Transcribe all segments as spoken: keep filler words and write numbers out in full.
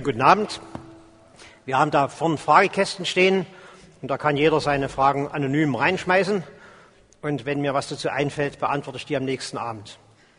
Guten Abend. Wir haben da vorne Fragekästen stehen und da kann jeder seine Fragen anonym reinschmeißen. Und wenn mir was dazu einfällt, beantworte ich die am nächsten Abend.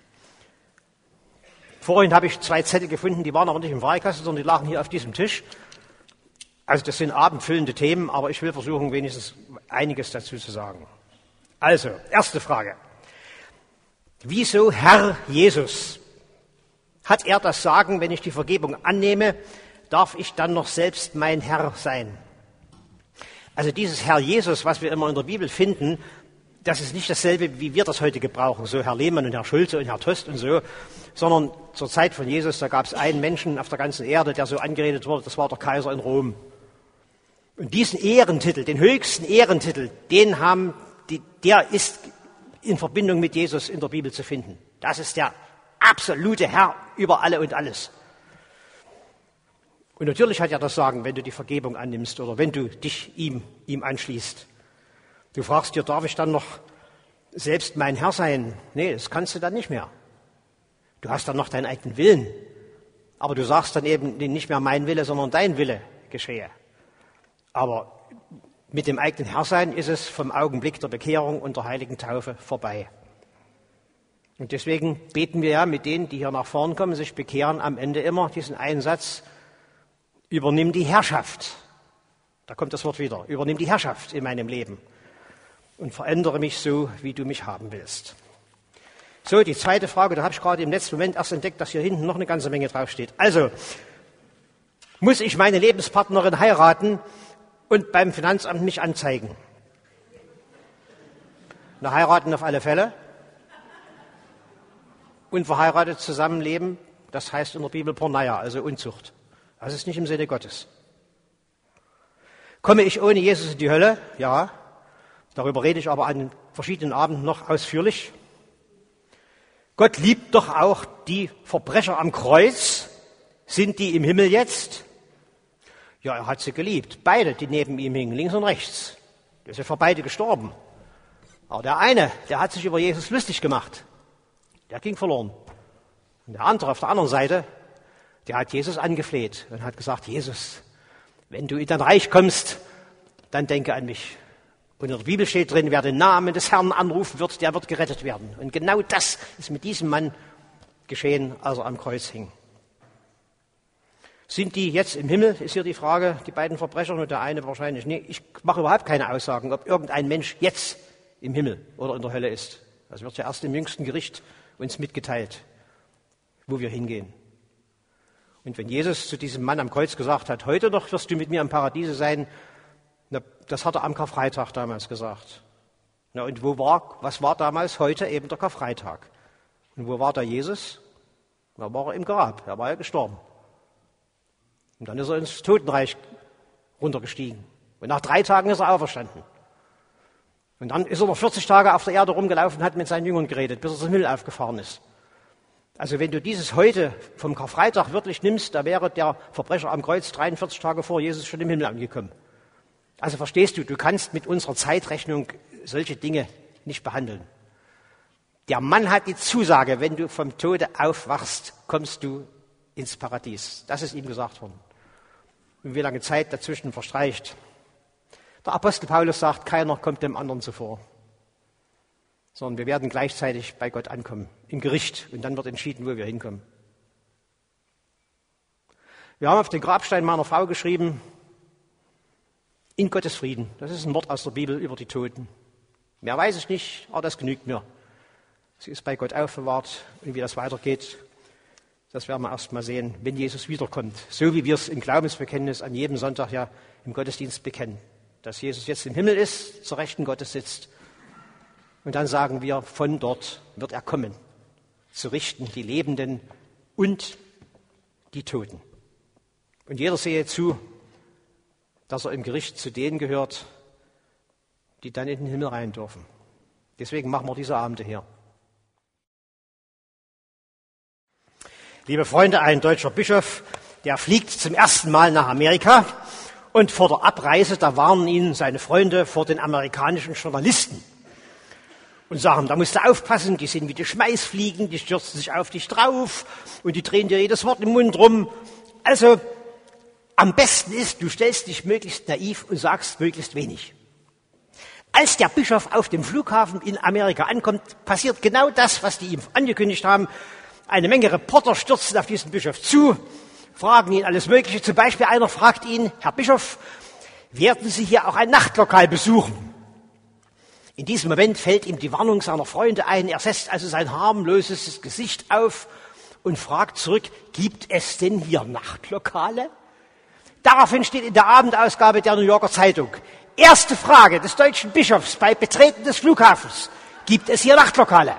Vorhin habe ich zwei Zettel gefunden, die waren aber nicht im Fragekasten, sondern die lagen hier auf diesem Tisch. Also das sind abendfüllende Themen, aber ich will versuchen, wenigstens einiges dazu zu sagen. Also, erste Frage. Wieso Herr Jesus? Hat er das Sagen, wenn ich die Vergebung annehme, darf ich dann noch selbst mein Herr sein? Also dieses Herr Jesus, was wir immer in der Bibel finden, das ist nicht dasselbe, wie wir das heute gebrauchen, so Herr Lehmann und Herr Schulze und Herr Tost und so, sondern zur Zeit von Jesus, da gab es einen Menschen auf der ganzen Erde, der so angeredet wurde, das war der Kaiser in Rom. Und diesen Ehrentitel, den höchsten Ehrentitel, den haben die, der ist in Verbindung mit Jesus in der Bibel zu finden. Das ist der absolute Herr über alle und alles. Und natürlich hat er das Sagen, wenn du die Vergebung annimmst oder wenn du dich ihm, ihm anschließt. Du fragst dir, darf ich dann noch selbst mein Herr sein? Nee, das kannst du dann nicht mehr. Du hast dann noch deinen eigenen Willen. Aber du sagst dann eben nicht mehr mein Wille, sondern dein Wille geschehe. Aber mit dem eigenen Herrsein ist es vom Augenblick der Bekehrung und der heiligen Taufe vorbei. Und deswegen beten wir ja mit denen, die hier nach vorn kommen, sich bekehren, am Ende immer diesen einen Satz: Übernimm die Herrschaft. Da kommt das Wort wieder. Übernimm die Herrschaft in meinem Leben und verändere mich so, wie du mich haben willst. So, die zweite Frage, da habe ich gerade im letzten Moment erst entdeckt, dass hier hinten noch eine ganze Menge draufsteht. Also, muss ich meine Lebenspartnerin heiraten und beim Finanzamt mich anzeigen? Na, heiraten auf alle Fälle. Unverheiratet zusammenleben, das heißt in der Bibel Porneia, also Unzucht. Das ist nicht im Sinne Gottes. Komme ich ohne Jesus in die Hölle? Ja. Darüber rede ich aber an verschiedenen Abenden noch ausführlich. Gott liebt doch auch die Verbrecher am Kreuz. Sind die im Himmel jetzt? Ja, er hat sie geliebt. Beide, die neben ihm hingen, links und rechts. Der ist ja für beide gestorben. Aber der eine, der hat sich über Jesus lustig gemacht. Der ging verloren. Und der andere auf der anderen Seite, der hat Jesus angefleht und hat gesagt: Jesus, wenn du in dein Reich kommst, dann denke an mich. Und in der Bibel steht drin, wer den Namen des Herrn anrufen wird, der wird gerettet werden. Und genau das ist mit diesem Mann geschehen, als er am Kreuz hing. Sind die jetzt im Himmel, ist hier die Frage, die beiden Verbrecher und der eine wahrscheinlich nicht. Ich mache überhaupt keine Aussagen, ob irgendein Mensch jetzt im Himmel oder in der Hölle ist. Das wird ja erst im jüngsten Gericht uns mitgeteilt, wo wir hingehen. Und wenn Jesus zu diesem Mann am Kreuz gesagt hat, heute noch wirst du mit mir im Paradiese sein, na, das hat er am Karfreitag damals gesagt. Na, und wo war, was war damals? Heute eben der Karfreitag. Und wo war da Jesus? Da war er im Grab, er war ja gestorben. Und dann ist er ins Totenreich runtergestiegen. Und nach drei Tagen ist er auferstanden. Und dann ist er noch vierzig Tage auf der Erde rumgelaufen und hat mit seinen Jüngern geredet, bis er zum Himmel aufgefahren ist. Also wenn du dieses heute vom Karfreitag wirklich nimmst, da wäre der Verbrecher am Kreuz dreiundvierzig Tage vor Jesus schon im Himmel angekommen. Also verstehst du, du kannst mit unserer Zeitrechnung solche Dinge nicht behandeln. Der Mann hat die Zusage, wenn du vom Tode aufwachst, kommst du ins Paradies. Das ist ihm gesagt worden. Und wie lange Zeit dazwischen verstreicht. Der Apostel Paulus sagt, keiner kommt dem anderen zuvor. Sondern wir werden gleichzeitig bei Gott ankommen, im Gericht. Und dann wird entschieden, wo wir hinkommen. Wir haben auf den Grabstein meiner Frau geschrieben, in Gottes Frieden. Das ist ein Wort aus der Bibel über die Toten. Mehr weiß ich nicht, aber das genügt mir. Sie ist bei Gott aufbewahrt. Und wie das weitergeht, das werden wir erst mal sehen, wenn Jesus wiederkommt. So wie wir es im Glaubensbekenntnis an jedem Sonntag ja im Gottesdienst bekennen. Dass Jesus jetzt im Himmel ist, zur Rechten Gottes sitzt. Und dann sagen wir, von dort wird er kommen, zu richten die Lebenden und die Toten. Und jeder sehe zu, dass er im Gericht zu denen gehört, die dann in den Himmel rein dürfen. Deswegen machen wir diese Abende hier. Liebe Freunde, ein deutscher Bischof, der fliegt zum ersten Mal nach Amerika und vor der Abreise, da warnen ihn seine Freunde vor den amerikanischen Journalisten und sagen, da musst du aufpassen, die sind wie die Schmeißfliegen, die stürzen sich auf dich drauf und die drehen dir jedes Wort im Mund rum. Also am besten ist, du stellst dich möglichst naiv und sagst möglichst wenig. Als der Bischof auf dem Flughafen in Amerika ankommt, passiert genau das, was die ihm angekündigt haben. Eine Menge Reporter stürzen auf diesen Bischof zu, fragen ihn alles Mögliche. Zum Beispiel einer fragt ihn, Herr Bischof, werden Sie hier auch ein Nachtlokal besuchen? In diesem Moment fällt ihm die Warnung seiner Freunde ein. Er setzt also sein harmloses Gesicht auf und fragt zurück, gibt es denn hier Nachtlokale? Daraufhin steht in der Abendausgabe der New Yorker Zeitung: Erste Frage des deutschen Bischofs bei Betreten des Flughafens: Gibt es hier Nachtlokale?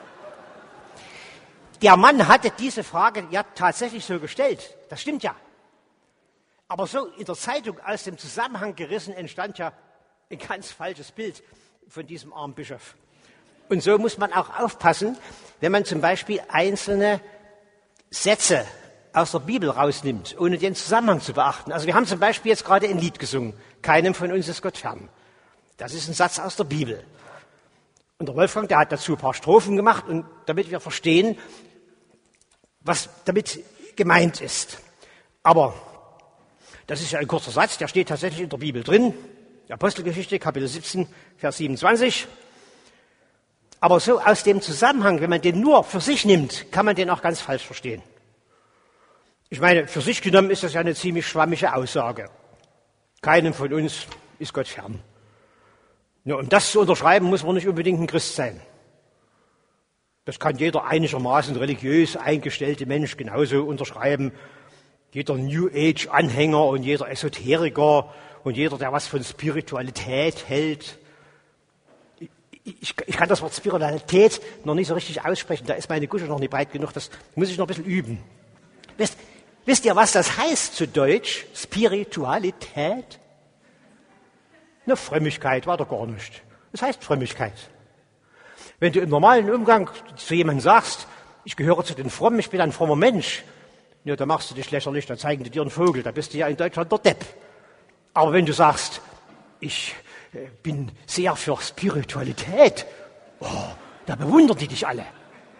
Der Mann hatte diese Frage ja tatsächlich so gestellt. Das stimmt ja. Aber so in der Zeitung aus dem Zusammenhang gerissen entstand ja ein ganz falsches Bild von diesem armen Bischof. Und so muss man auch aufpassen, wenn man zum Beispiel einzelne Sätze aus der Bibel rausnimmt, ohne den Zusammenhang zu beachten. Also wir haben zum Beispiel jetzt gerade ein Lied gesungen, Keinem von uns ist Gott fern. Das ist ein Satz aus der Bibel. Und der Wolfgang, der hat dazu ein paar Strophen gemacht, und damit wir verstehen, was damit gemeint ist. Aber das ist ja ein kurzer Satz, der steht tatsächlich in der Bibel drin. Apostelgeschichte, Kapitel siebzehn, Vers siebenundzwanzig. Aber so aus dem Zusammenhang, wenn man den nur für sich nimmt, kann man den auch ganz falsch verstehen. Ich meine, für sich genommen ist das ja eine ziemlich schwammige Aussage. Keinem von uns ist Gott fern. Ja, um das zu unterschreiben, muss man nicht unbedingt ein Christ sein. Das kann jeder einigermaßen religiös eingestellte Mensch genauso unterschreiben. Jeder New Age-Anhänger und jeder Esoteriker und jeder, der was von Spiritualität hält. Ich, ich, ich kann das Wort Spiritualität noch nicht so richtig aussprechen. Da ist meine Gusche noch nicht breit genug. Das muss ich noch ein bisschen üben. Wisst, wisst ihr, was das heißt zu Deutsch? Spiritualität? Eine Frömmigkeit, war doch gar nicht. Das heißt Frömmigkeit. Wenn du im normalen Umgang zu jemandem sagst, ich gehöre zu den Frommen, ich bin ein frommer Mensch, ja, da machst du dich lächerlich, da zeigen die dir einen Vogel, da bist du ja in Deutschland der Depp. Aber wenn du sagst, ich äh, bin sehr für Spiritualität, oh, da bewundern die dich alle.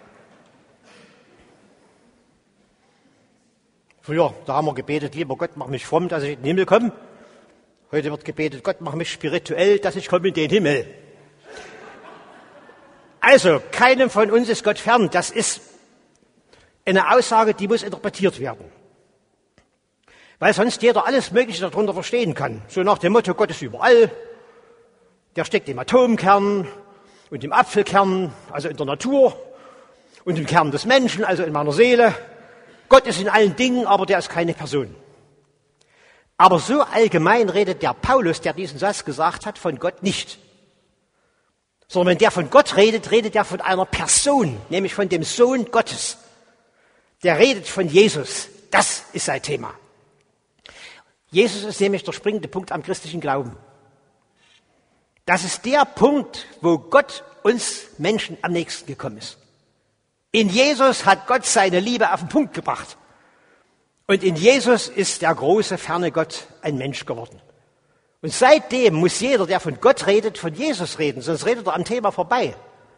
Früher, da haben wir gebetet, lieber Gott, mach mich fromm, dass ich in den Himmel komme. Heute wird gebetet, Gott, mach mich spirituell, dass ich komme in den Himmel. Also, keinem von uns ist Gott fern. Das ist eine Aussage, die muss interpretiert werden. Weil sonst jeder alles Mögliche darunter verstehen kann. So nach dem Motto, Gott ist überall. Der steckt im Atomkern und im Apfelkern, also in der Natur, und im Kern des Menschen, also in meiner Seele. Gott ist in allen Dingen, aber der ist keine Person. Aber so allgemein redet der Paulus, der diesen Satz gesagt hat, von Gott nicht. Sondern wenn der von Gott redet, redet er von einer Person, nämlich von dem Sohn Gottes. Der redet von Jesus. Das ist sein Thema. Jesus ist nämlich der springende Punkt am christlichen Glauben. Das ist der Punkt, wo Gott uns Menschen am nächsten gekommen ist. In Jesus hat Gott seine Liebe auf den Punkt gebracht. Und in Jesus ist der große, ferne Gott ein Mensch geworden. Und seitdem muss jeder, der von Gott redet, von Jesus reden, sonst redet er am Thema vorbei.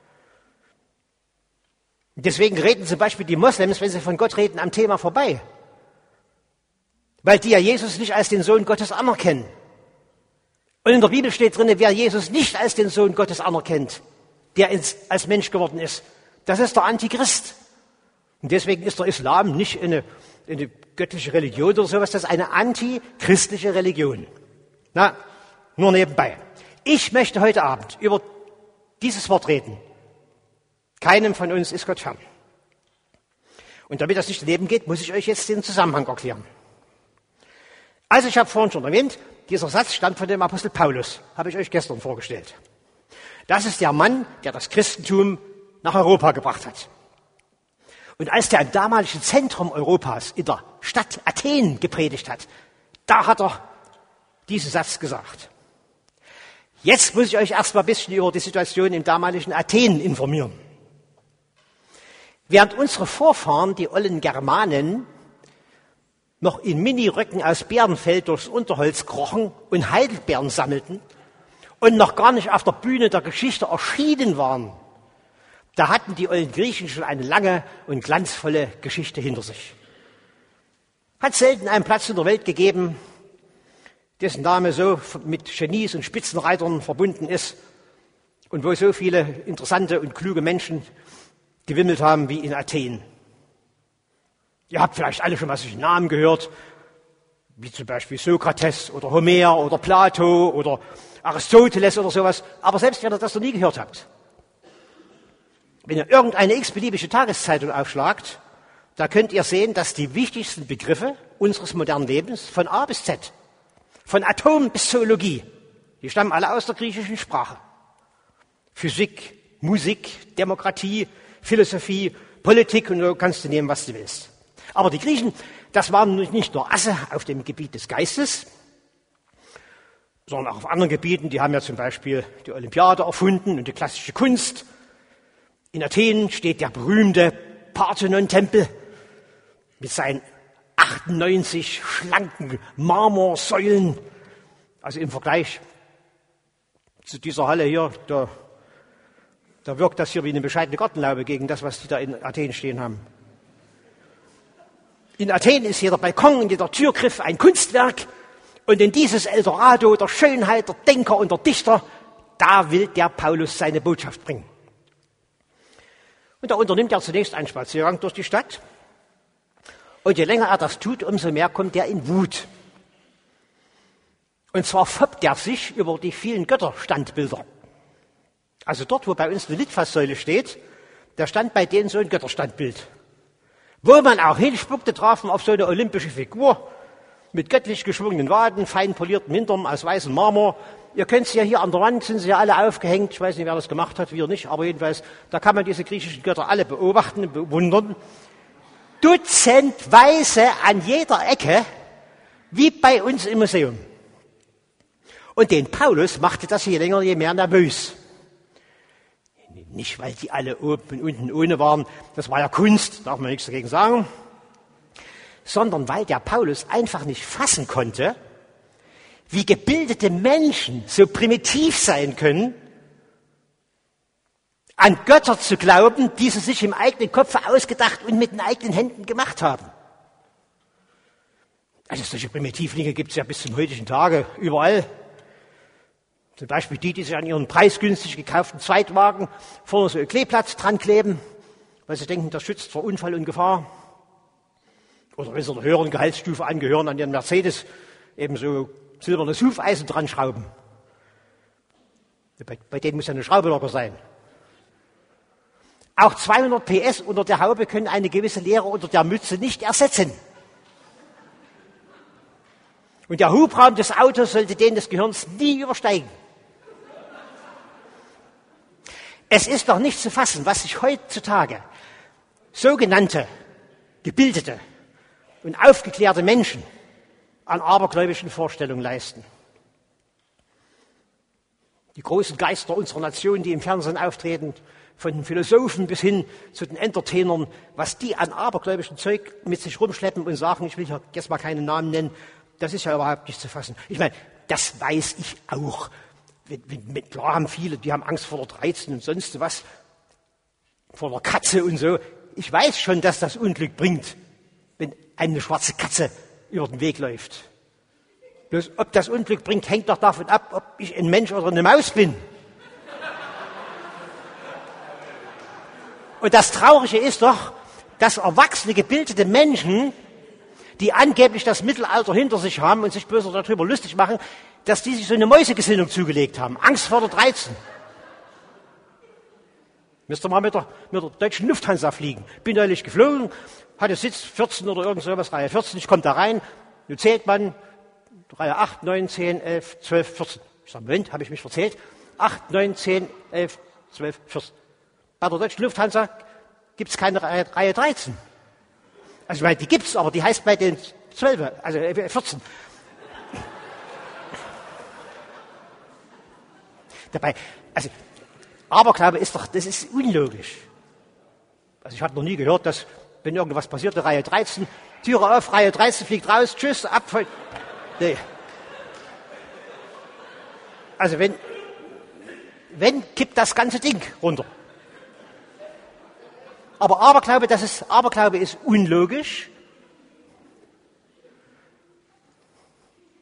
Deswegen reden zum Beispiel die Moslems, wenn sie von Gott reden, am Thema vorbei. Weil die ja Jesus nicht als den Sohn Gottes anerkennen. Und in der Bibel steht drin, wer Jesus nicht als den Sohn Gottes anerkennt, der ins, als Mensch geworden ist, das ist der Antichrist. Und deswegen ist der Islam nicht eine, eine göttliche Religion oder sowas, das ist eine antichristliche Religion. Na, nur nebenbei. Ich möchte heute Abend über dieses Wort reden. Keinem von uns ist Gott fern. Und damit das nicht daneben geht, muss ich euch jetzt den Zusammenhang erklären. Also ich habe vorhin schon erwähnt, dieser Satz stammt von dem Apostel Paulus, habe ich euch gestern vorgestellt. Das ist der Mann, der das Christentum nach Europa gebracht hat. Und als der im damaligen Zentrum Europas, in der Stadt Athen, gepredigt hat, da hat er diesen Satz gesagt. Jetzt muss ich euch erstmal ein bisschen über die Situation im damaligen Athen informieren. Während unsere Vorfahren, die ollen Germanen, noch in Miniröcken aus Bärenfell durchs Unterholz krochen und Heidelbeeren sammelten und noch gar nicht auf der Bühne der Geschichte erschienen waren, da hatten die ollen Griechen schon eine lange und glanzvolle Geschichte hinter sich. hat selten einen Platz in der Welt gegeben, dessen Name so mit Genies und Spitzenreitern verbunden ist und wo so viele interessante und kluge Menschen gewimmelt haben wie in Athen. Ihr habt vielleicht alle schon mal solche Namen gehört, wie zum Beispiel Sokrates oder Homer oder Plato oder Aristoteles oder sowas. Aber selbst wenn ihr das noch nie gehört habt, wenn ihr irgendeine x-beliebige Tageszeitung aufschlagt, da könnt ihr sehen, dass die wichtigsten Begriffe unseres modernen Lebens von A bis Z, von Atom bis Zoologie, die stammen alle aus der griechischen Sprache. Physik, Musik, Demokratie, Philosophie, Politik und du kannst du nehmen, was du willst. Aber die Griechen, das waren nicht nur Asse auf dem Gebiet des Geistes, sondern auch auf anderen Gebieten. Die haben ja zum Beispiel die Olympiade erfunden und die klassische Kunst. In Athen steht der berühmte Parthenon-Tempel mit seinen achtundneunzig schlanken Marmorsäulen. Also im Vergleich zu dieser Halle hier, da, da wirkt das hier wie eine bescheidene Gartenlaube gegen das, was die da in Athen stehen haben. In Athen ist jeder Balkon und jeder Türgriff ein Kunstwerk. Und in dieses Eldorado der Schönheit, der Denker und der Dichter, da will der Paulus seine Botschaft bringen. Und da unternimmt er zunächst einen Spaziergang durch die Stadt. Und je länger er das tut, umso mehr kommt er in Wut. Und zwar foppt er sich über die vielen Götterstandbilder. Also dort, wo bei uns eine Litfaßsäule steht, da stand bei denen so ein Götterstandbild. Wo man auch hinspuckte, traf man auf so eine olympische Figur mit göttlich geschwungenen Waden, fein poliertem Hintern aus weißem Marmor. Ihr könnt sie ja hier an der Wand, sind sie ja alle aufgehängt. Ich weiß nicht, wer das gemacht hat, wir nicht, aber jedenfalls, da kann man diese griechischen Götter alle beobachten und bewundern. Dutzendweise an jeder Ecke, wie bei uns im Museum. Und den Paulus machte das je länger, je mehr nervös. Nicht, weil die alle oben und unten ohne waren, das war ja Kunst, darf man nichts dagegen sagen, sondern weil der Paulus einfach nicht fassen konnte, wie gebildete Menschen so primitiv sein können, an Götter zu glauben, die sie sich im eigenen Kopf ausgedacht und mit den eigenen Händen gemacht haben. Also solche Primitivlinge gibt es ja bis zum heutigen Tage überall. Zum Beispiel die, die sich an ihren preisgünstig gekauften Zweitwagen vorne so ein Kleeblatt dran kleben, weil sie denken, das schützt vor Unfall und Gefahr. Oder wenn sie einer höheren Gehaltsstufe angehören, an ihren Mercedes eben so silbernes Hufeisen dran schrauben. Bei, bei denen muss ja eine Schraube locker sein. Auch zweihundert P S unter der Haube können eine gewisse Leere unter der Mütze nicht ersetzen. Und der Hubraum des Autos sollte den des Gehirns nie übersteigen. Es ist doch nicht zu fassen, was sich heutzutage sogenannte, gebildete und aufgeklärte Menschen an abergläubischen Vorstellungen leisten. Die großen Geister unserer Nation, die im Fernsehen auftreten, von den Philosophen bis hin zu den Entertainern, was die an abergläubischem Zeug mit sich rumschleppen und sagen, ich will hier jetzt mal keinen Namen nennen, das ist ja überhaupt nicht zu fassen. Ich meine, das weiß ich auch. Klar haben viele, die haben Angst vor der Dreizen und sonst was, vor der Katze und so. Ich weiß schon, dass das Unglück bringt, wenn eine schwarze Katze über den Weg läuft. Bloß ob das Unglück bringt, hängt doch davon ab, ob ich ein Mensch oder eine Maus bin. Und das Traurige ist doch, dass erwachsene, gebildete Menschen, die angeblich das Mittelalter hinter sich haben und sich böse darüber lustig machen, dass die sich so eine Mäusegesinnung zugelegt haben. Angst vor der Dreizen. Müsst ihr mal mit der, mit der deutschen Lufthansa fliegen. Bin neulich geflogen, hatte Sitz vierzehn oder irgend sowas, Reihe vierzehn, ich komme da rein, nun zählt man, Reihe acht, neun, zehn, elf, zwölf, vierzehn. Ich sage, Moment, habe ich mich verzählt? acht, neun, zehn, elf, zwölf, vierzehn. Bei der deutschen Lufthansa gibt es keine Reihe, Reihe dreizehn. Also, ich meine, die gibt's, aber die heißt bei den zwölf, also vierzehn. Dabei, also, Aberglaube ist doch, das ist unlogisch. Also, ich habe noch nie gehört, dass, wenn irgendwas passiert, Reihe dreizehn, Türe auf, Reihe dreizehn fliegt raus, tschüss, ab, nee. Also, wenn, wenn, kippt das ganze Ding runter. Aber Aberglaube, das ist, Aberglaube ist unlogisch.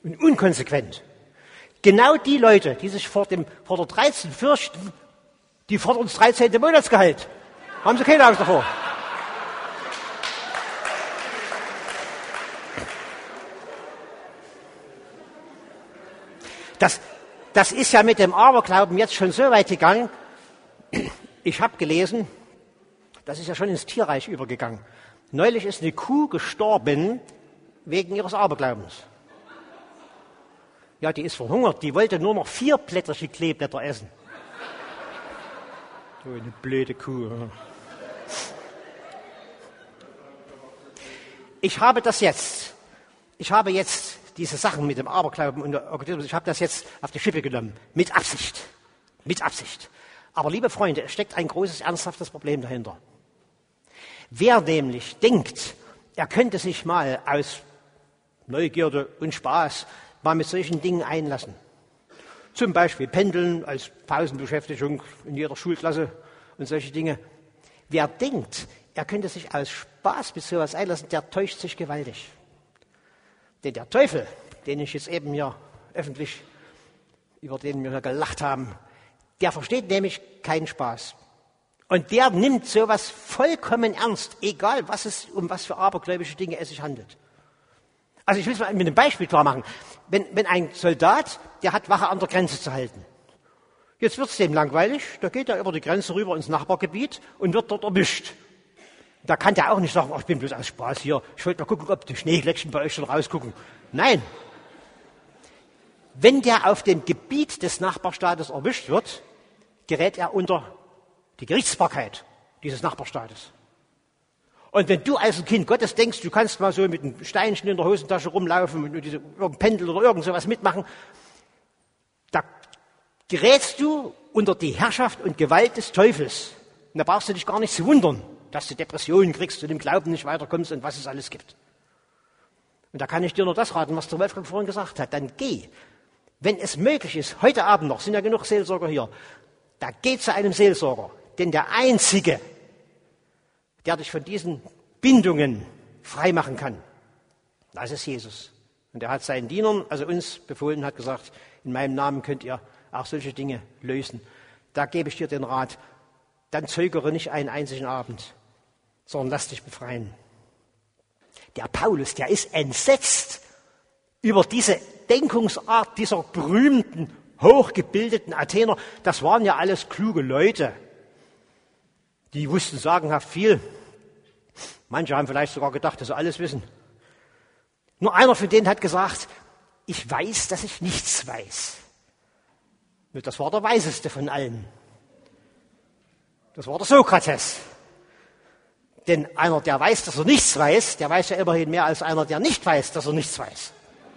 und unkonsequent. Genau die Leute, die sich vor, dem, vor der dreizehn fürchten, die fordern das dreizehnte Monatsgehalt. Haben sie keine Angst davor. Das, das ist ja mit dem Aberglauben jetzt schon so weit gegangen. Ich habe gelesen, das ist ja schon ins Tierreich übergegangen. Neulich ist eine Kuh gestorben wegen ihres Aberglaubens. Ja, die ist verhungert. Die wollte nur noch vierblättrige Kleeblätter essen. So eine blöde Kuh. Ich habe das jetzt. Ich habe jetzt diese Sachen mit dem Aberglauben und der Okkultismus, ich habe das jetzt auf die Schippe genommen. Mit Absicht. Mit Absicht. Aber liebe Freunde, es steckt ein großes, ernsthaftes Problem dahinter. Wer nämlich denkt, er könnte sich mal aus Neugierde und Spaß mal mit solchen Dingen einlassen. Zum Beispiel Pendeln als Pausenbeschäftigung in jeder Schulklasse und solche Dinge. Wer denkt, er könnte sich aus Spaß mit sowas einlassen, der täuscht sich gewaltig. Denn der Teufel, den ich jetzt eben hier öffentlich, über den wir gelacht haben, der versteht nämlich keinen Spaß. Und der nimmt sowas vollkommen ernst, egal was es, um was für abergläubische Dinge es sich handelt. Also ich will es mal mit einem Beispiel klar machen. Wenn, wenn ein Soldat, der hat Wache an der Grenze zu halten. Jetzt wird es dem langweilig, da geht er über die Grenze rüber ins Nachbargebiet und wird dort erwischt. Da kann der auch nicht sagen, oh, ich bin bloß aus Spaß hier, ich wollte mal gucken, ob die Schneeglöckchen bei euch schon rausgucken. Nein. Wenn der auf dem Gebiet des Nachbarstaates erwischt wird, gerät er unter die Gerichtsbarkeit dieses Nachbarstaates. Und wenn du als ein Kind Gottes denkst, du kannst mal so mit einem Steinchen in der Hosentasche rumlaufen und diese, irgendein Pendel oder irgend sowas mitmachen, da gerätst du unter die Herrschaft und Gewalt des Teufels. Und da brauchst du dich gar nicht zu wundern, dass du Depressionen kriegst und im Glauben nicht weiterkommst und was es alles gibt. Und da kann ich dir nur das raten, was der Wolfgang vorhin gesagt hat. Dann geh, wenn es möglich ist, heute Abend noch, sind ja genug Seelsorger hier, da geh zu einem Seelsorger. Denn der Einzige, der dich von diesen Bindungen freimachen kann, das ist Jesus. Und er hat seinen Dienern, also uns befohlen, hat gesagt, in meinem Namen könnt ihr auch solche Dinge lösen. Da gebe ich dir den Rat, dann zögere nicht einen einzigen Abend, sondern lass dich befreien. Der Paulus, der ist entsetzt über diese Denkungsart dieser berühmten, hochgebildeten Athener. Das waren ja alles kluge Leute. Die wussten sagenhaft viel. Manche haben vielleicht sogar gedacht, dass sie alles wissen. Nur einer von denen hat gesagt, ich weiß, dass ich nichts weiß. Und das war der Weiseste von allen. Das war der Sokrates. Denn einer, der weiß, dass er nichts weiß, der weiß ja immerhin mehr als einer, der nicht weiß, dass er nichts weiß.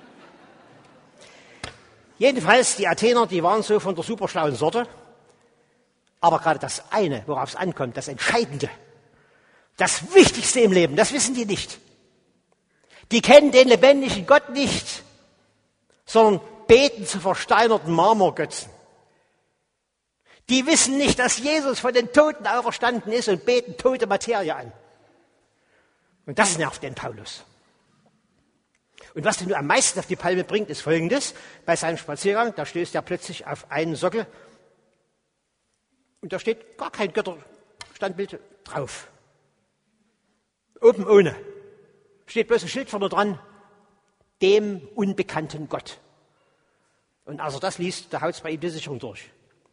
Jedenfalls, die Athener, die waren so von der superschlauen Sorte. Aber gerade das eine, worauf es ankommt, das Entscheidende, das Wichtigste im Leben, das wissen die nicht. Die kennen den lebendigen Gott nicht, sondern beten zu versteinerten Marmorgötzen. Die wissen nicht, dass Jesus von den Toten auferstanden ist und beten tote Materie an. Und das nervt den Paulus. Und was den nur am meisten auf die Palme bringt, ist Folgendes. Bei seinem Spaziergang, da stößt er plötzlich auf einen Sockel und da steht gar kein Götterstandbild drauf. Oben ohne. Steht bloß ein Schild vorne dran, dem unbekannten Gott. Und als er das liest, da haut es bei ihm die Sicherung durch.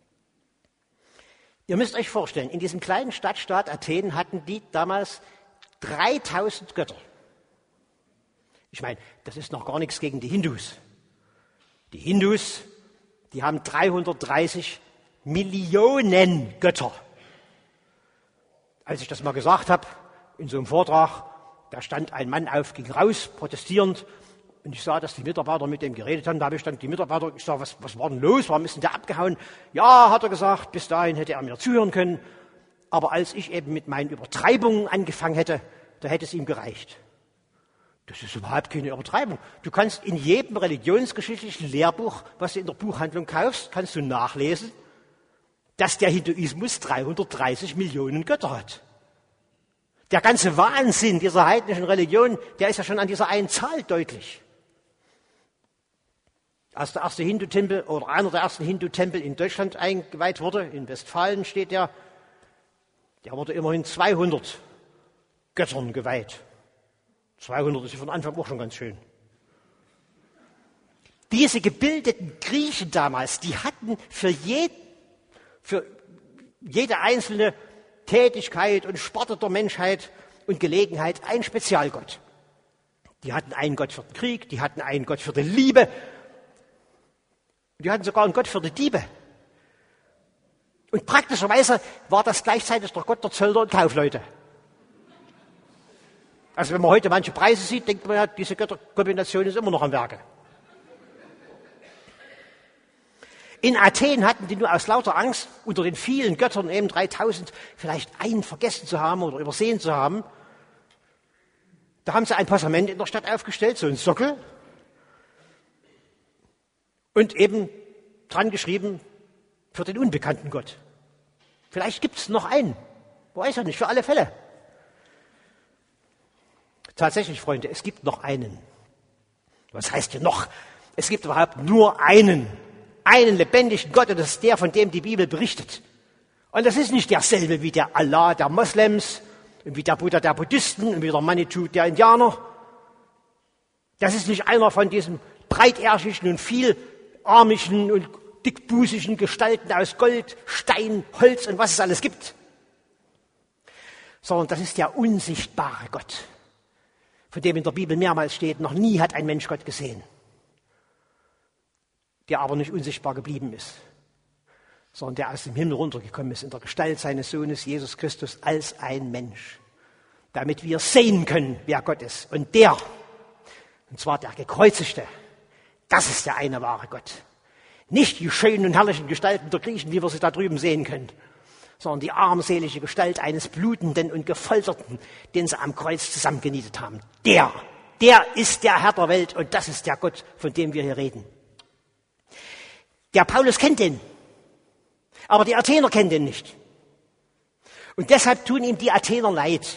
Ihr müsst euch vorstellen, in diesem kleinen Stadtstaat Athen hatten die damals dreitausend Götter. Ich meine, das ist noch gar nichts gegen die Hindus. Die Hindus, die haben dreihundertdreißig Millionen Götter. Als ich das mal gesagt habe, in so einem Vortrag, da stand ein Mann auf, ging raus, protestierend, und ich sah, dass die Mitarbeiter mit dem geredet haben. Da habe ich dann die Mitarbeiter, ich sage, was, was war denn los, warum ist denn der abgehauen? Ja, hat er gesagt, bis dahin hätte er mir zuhören können, aber als ich eben mit meinen Übertreibungen angefangen hätte, da hätte es ihm gereicht. Das ist überhaupt keine Übertreibung. Du kannst in jedem religionsgeschichtlichen Lehrbuch, was du in der Buchhandlung kaufst, kannst du nachlesen, dass der Hinduismus dreihundertdreißig Millionen Götter hat. Der ganze Wahnsinn dieser heidnischen Religion, der ist ja schon an dieser einen Zahl deutlich. als der erste Hindu-Tempel oder einer der ersten Hindu-Tempel in Deutschland eingeweiht wurde, in Westfalen steht der, der wurde immerhin zweihundert Göttern geweiht. zweihundert ist von Anfang auch schon ganz schön. Diese gebildeten Griechen damals, die hatten für, je, für jede einzelne Tätigkeit und Sparte der Menschheit und Gelegenheit einen Spezialgott. Die hatten einen Gott für den Krieg, die hatten einen Gott für die Liebe, die hatten sogar einen Gott für die Diebe. Und praktischerweise war das gleichzeitig der Gott der Zöllner und Kaufleute. Also wenn man heute manche Preise sieht, denkt man ja, diese Götterkombination ist immer noch am Werke. In Athen hatten die nur aus lauter Angst, unter den vielen Göttern, eben dreitausend, vielleicht einen vergessen zu haben oder übersehen zu haben. Da haben sie ein Postament in der Stadt aufgestellt, so ein Sockel. Und eben dran geschrieben, für den unbekannten Gott. Vielleicht gibt es noch einen. Weiß ja nicht, für alle Fälle. Tatsächlich, Freunde, es gibt noch einen. Was heißt hier noch? Es gibt überhaupt nur einen. Einen lebendigen Gott, und das ist der, von dem die Bibel berichtet. Und das ist nicht derselbe wie der Allah der Moslems, und wie der Buddha der Buddhisten, und wie der Manitou der Indianer. Das ist nicht einer von diesen breitärchigen und vielarmigen und dickbusigen Gestalten aus Gold, Stein, Holz und was es alles gibt. Sondern das ist der unsichtbare Gott, von dem in der Bibel mehrmals steht, noch nie hat ein Mensch Gott gesehen, der aber nicht unsichtbar geblieben ist, sondern der aus dem Himmel runtergekommen ist in der Gestalt seines Sohnes Jesus Christus als ein Mensch, damit wir sehen können, wer Gott ist. Und der, und zwar der Gekreuzigte, das ist der eine wahre Gott. Nicht die schönen und herrlichen Gestalten der Griechen, wie wir sie da drüben sehen können, sondern die armselige Gestalt eines Blutenden und Gefolterten, den sie am Kreuz zusammengenietet haben. Der, der ist der Herr der Welt, und das ist der Gott, von dem wir hier reden. Der Paulus kennt den, aber die Athener kennen den nicht. Und deshalb tun ihm die Athener leid.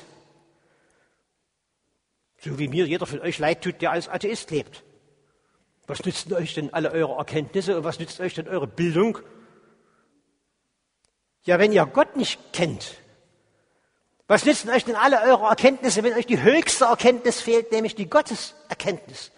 So wie mir jeder von euch leid tut, der als Atheist lebt. Was nützen euch denn alle eure Erkenntnisse und was nützt euch denn eure Bildung? Ja, wenn ihr Gott nicht kennt, was nützen euch denn alle eure Erkenntnisse, wenn euch die höchste Erkenntnis fehlt, nämlich die Gotteserkenntnis?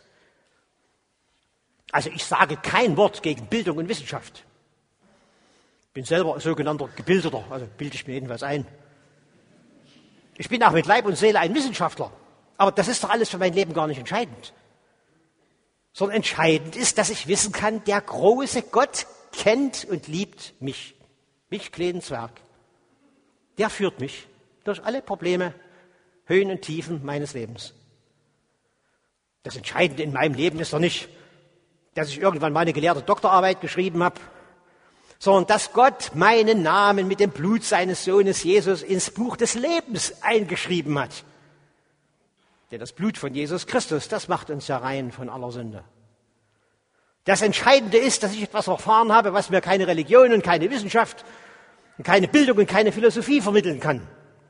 Also ich sage kein Wort gegen Bildung und Wissenschaft. Ich bin selber ein sogenannter Gebildeter, also bilde ich mir jedenfalls ein. Ich bin auch mit Leib und Seele ein Wissenschaftler, aber das ist doch alles für mein Leben gar nicht entscheidend. Sondern entscheidend ist, dass ich wissen kann, der große Gott kennt und liebt mich. Mich, kleinen Zwerg. Der führt mich durch alle Probleme, Höhen und Tiefen meines Lebens. Das Entscheidende in meinem Leben ist doch nicht, dass ich irgendwann mal eine gelehrte Doktorarbeit geschrieben habe, sondern dass Gott meinen Namen mit dem Blut seines Sohnes Jesus ins Buch des Lebens eingeschrieben hat. Denn das Blut von Jesus Christus, das macht uns ja rein von aller Sünde. Das Entscheidende ist, dass ich etwas erfahren habe, was mir keine Religion und keine Wissenschaft und keine Bildung und keine Philosophie vermitteln kann.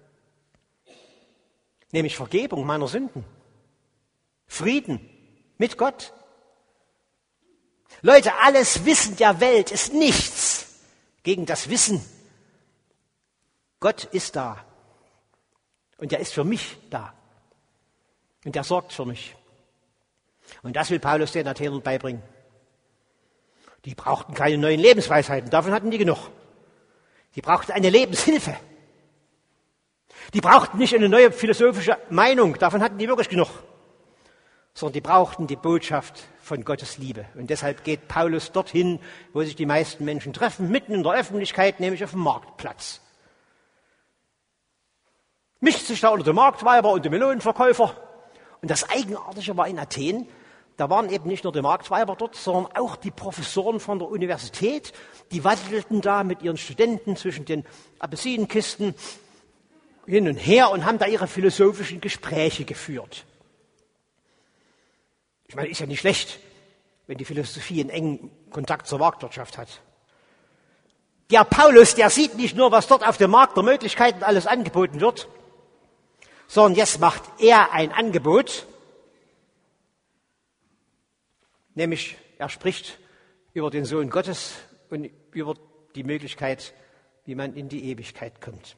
Nämlich Vergebung meiner Sünden. Frieden mit Gott. Leute, alles Wissen der Welt ist nichts gegen das Wissen, Gott ist da. Und er ist für mich da. Und er sorgt für mich. Und das will Paulus den Athenern beibringen. Die brauchten keine neuen Lebensweisheiten, davon hatten die genug. Die brauchten eine Lebenshilfe. Die brauchten nicht eine neue philosophische Meinung, davon hatten die wirklich genug. Sondern die brauchten die Botschaft von Gottes Liebe. Und deshalb geht Paulus dorthin, wo sich die meisten Menschen treffen, mitten in der Öffentlichkeit, nämlich auf dem Marktplatz. Mischt sich da unter die Marktweiber und die Melonenverkäufer. Und das Eigenartige war in Athen, da waren eben nicht nur die Marktweiber dort, sondern auch die Professoren von der Universität, die wandelten da mit ihren Studenten zwischen den Apfelsinenkisten hin und her und haben da ihre philosophischen Gespräche geführt. Ich meine, ist ja nicht schlecht, wenn die Philosophie einen engen Kontakt zur Marktwirtschaft hat. Der Paulus, der sieht nicht nur, was dort auf dem Markt der Möglichkeiten alles angeboten wird, sondern jetzt macht er ein Angebot, nämlich Er spricht über den Sohn Gottes und über die Möglichkeit, wie man in die Ewigkeit kommt.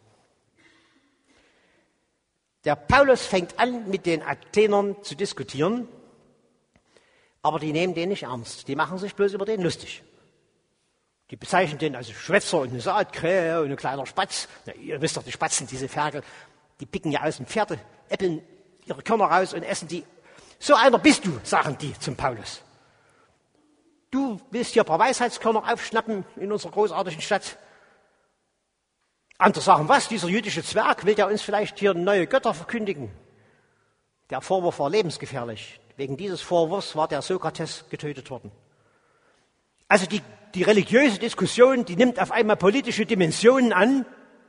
Der Paulus fängt an, mit den Athenern zu diskutieren, aber die nehmen den nicht ernst. Die machen sich bloß über den lustig. Die bezeichnen den als Schwätzer und eine Saatkrähe und ein kleiner Spatz. Na, ihr wisst doch, die Spatzen, diese Ferkel, die picken ja aus dem Pferde, äppeln ihre Körner raus und essen die. So einer bist du, sagen die zum Paulus. Du willst hier ein paar Weisheitskörner aufschnappen in unserer großartigen Stadt. Andere sagen, was, dieser jüdische Zwerg will ja uns vielleicht hier neue Götter verkündigen. Der Vorwurf war lebensgefährlich. Wegen dieses Vorwurfs war der Sokrates getötet worden. Also die, die religiöse Diskussion, die nimmt auf einmal politische Dimensionen an.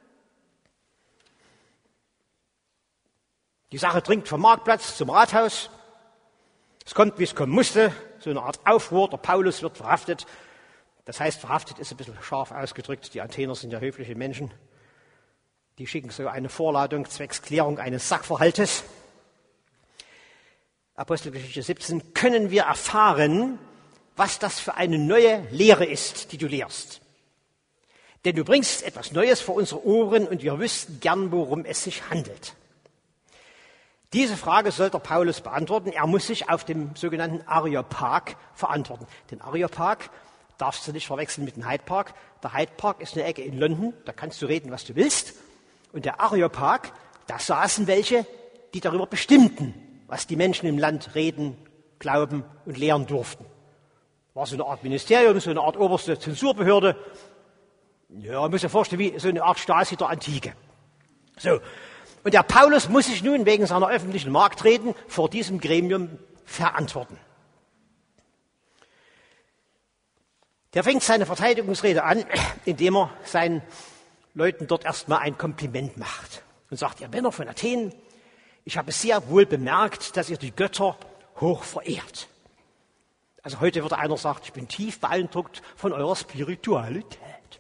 Die Sache dringt vom Marktplatz zum Rathaus. Es kommt, wie es kommen musste, so eine Art Aufruhr. Der Paulus wird verhaftet. Das heißt, verhaftet ist ein bisschen scharf ausgedrückt. Die Athener sind ja höfliche Menschen. Die schicken so eine Vorladung zwecks Klärung eines Sachverhaltes. Apostelgeschichte siebzehn, können wir erfahren, was das für eine neue Lehre ist, die du lehrst. Denn du bringst etwas Neues vor unsere Ohren und wir wüssten gern, worum es sich handelt. Diese Frage soll der Paulus beantworten. Er muss sich auf dem sogenannten Areopag verantworten. Den Areopag darfst du nicht verwechseln mit dem Hyde Park. Der Hyde Park ist eine Ecke in London, da kannst du reden, was du willst. Und der Areopag, da saßen welche, die darüber bestimmten, was die Menschen im Land reden, glauben und lehren durften. War so eine Art Ministerium, so eine Art oberste Zensurbehörde. Ja, man muss sich vorstellen, wie so eine Art Stasi der Antike. So. Und der Paulus muss sich nun wegen seiner öffentlichen Marktreden vor diesem Gremium verantworten. Der fängt seine Verteidigungsrede an, indem er seinen Leuten dort erstmal ein Kompliment macht und sagt, ihr Männer von Athen, ich habe sehr wohl bemerkt, dass ihr die Götter hoch verehrt. Also heute würde einer sagen, ich bin tief beeindruckt von eurer Spiritualität.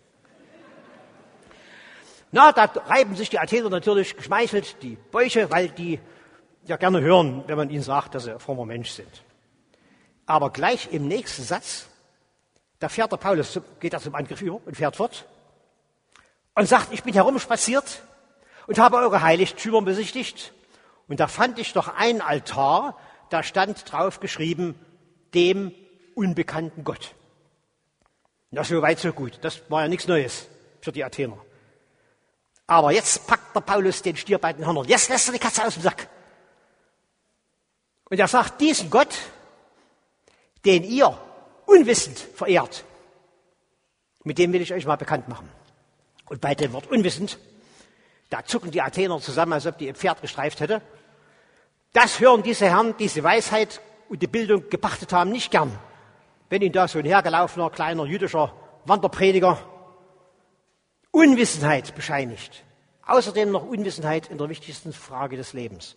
Na, da reiben sich die Athener natürlich geschmeichelt die Bäuche, weil die ja gerne hören, wenn man ihnen sagt, dass sie ein frommer Mensch sind. Aber gleich im nächsten Satz, da fährt der Paulus, geht er zum Angriff über und fährt fort und sagt, ich bin herumspaziert und habe eure Heiligtümer besichtigt und da fand ich doch einen Altar, da stand drauf geschrieben, dem unbekannten Gott. Na, so weit, so gut. Das war ja nichts Neues für die Athener. Aber jetzt packt der Paulus den Stier bei den Hörnern. Jetzt lässt er die Katze aus dem Sack. Und er sagt, diesen Gott, den ihr unwissend verehrt, mit dem will ich euch mal bekannt machen. Und bei dem Wort unwissend, da zucken die Athener zusammen, als ob die ihr Pferd gestreift hätte. Das hören diese Herren, diese Weisheit und die Bildung gepachtet haben, nicht gern. Wenn ihnen da so ein hergelaufener, kleiner jüdischer Wanderprediger Unwissenheit bescheinigt. Außerdem noch Unwissenheit in der wichtigsten Frage des Lebens.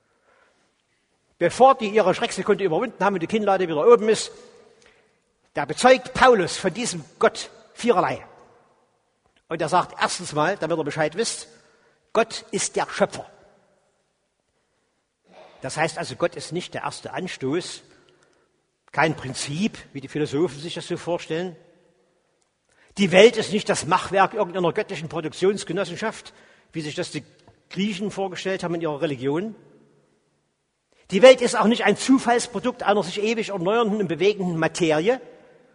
Bevor die ihre Schrecksekunde überwunden haben und die Kinnlade wieder oben ist, da bezeugt Paulus von diesem Gott viererlei. Und er sagt erstens mal, damit ihr Bescheid wisst, Gott ist der Schöpfer. Das heißt also, Gott ist nicht der erste Anstoß, kein Prinzip, wie die Philosophen sich das so vorstellen. Die Welt ist nicht das Machwerk irgendeiner göttlichen Produktionsgenossenschaft, wie sich das die Griechen vorgestellt haben in ihrer Religion. Die Welt ist auch nicht ein Zufallsprodukt einer sich ewig erneuernden und bewegenden Materie,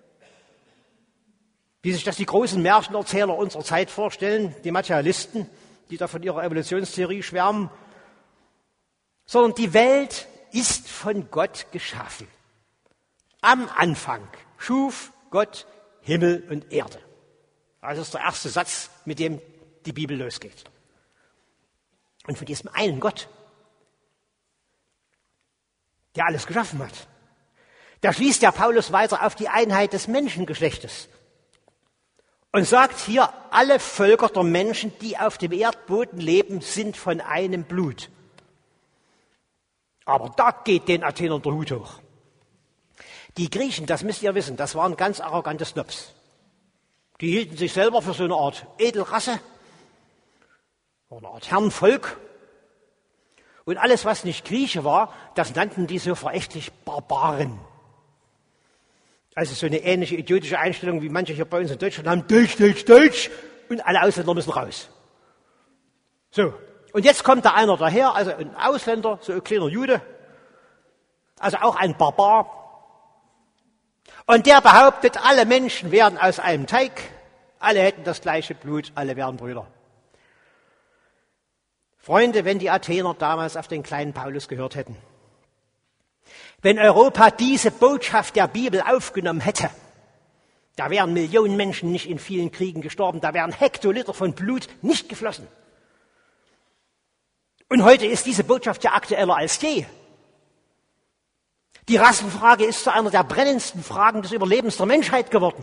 wie sich das die großen Märchenerzähler unserer Zeit vorstellen, die Materialisten, die da von ihrer Evolutionstheorie schwärmen, sondern die Welt ist von Gott geschaffen. Am Anfang schuf Gott Himmel und Erde. Das ist der erste Satz, mit dem die Bibel losgeht. Und von diesem einen Gott, der alles geschaffen hat, da schließt der Paulus weiter auf die Einheit des Menschengeschlechtes und sagt hier, alle Völker der Menschen, die auf dem Erdboden leben, sind von einem Blut. Aber da geht den Athenern der Hut hoch. Die Griechen, das müsst ihr wissen, das waren ganz arrogante Snobs. Die hielten sich selber für so eine Art Edelrasse, eine Art Herrenvolk. Und alles, was nicht Grieche war, das nannten die so verächtlich Barbaren. Also so eine ähnliche idiotische Einstellung, wie manche hier bei uns in Deutschland haben, Deutsch, Deutsch, Deutsch, und alle Ausländer müssen raus. So, und jetzt kommt da einer daher, also ein Ausländer, so ein kleiner Jude, also auch ein Barbar, und der behauptet, alle Menschen wären aus einem Teig, alle hätten das gleiche Blut, alle wären Brüder. Freunde, wenn die Athener damals auf den kleinen Paulus gehört hätten, wenn Europa diese Botschaft der Bibel aufgenommen hätte, da wären Millionen Menschen nicht in vielen Kriegen gestorben, da wären Hektoliter von Blut nicht geflossen. Und heute ist diese Botschaft ja aktueller als je. Die Rassenfrage ist zu einer der brennendsten Fragen des Überlebens der Menschheit geworden.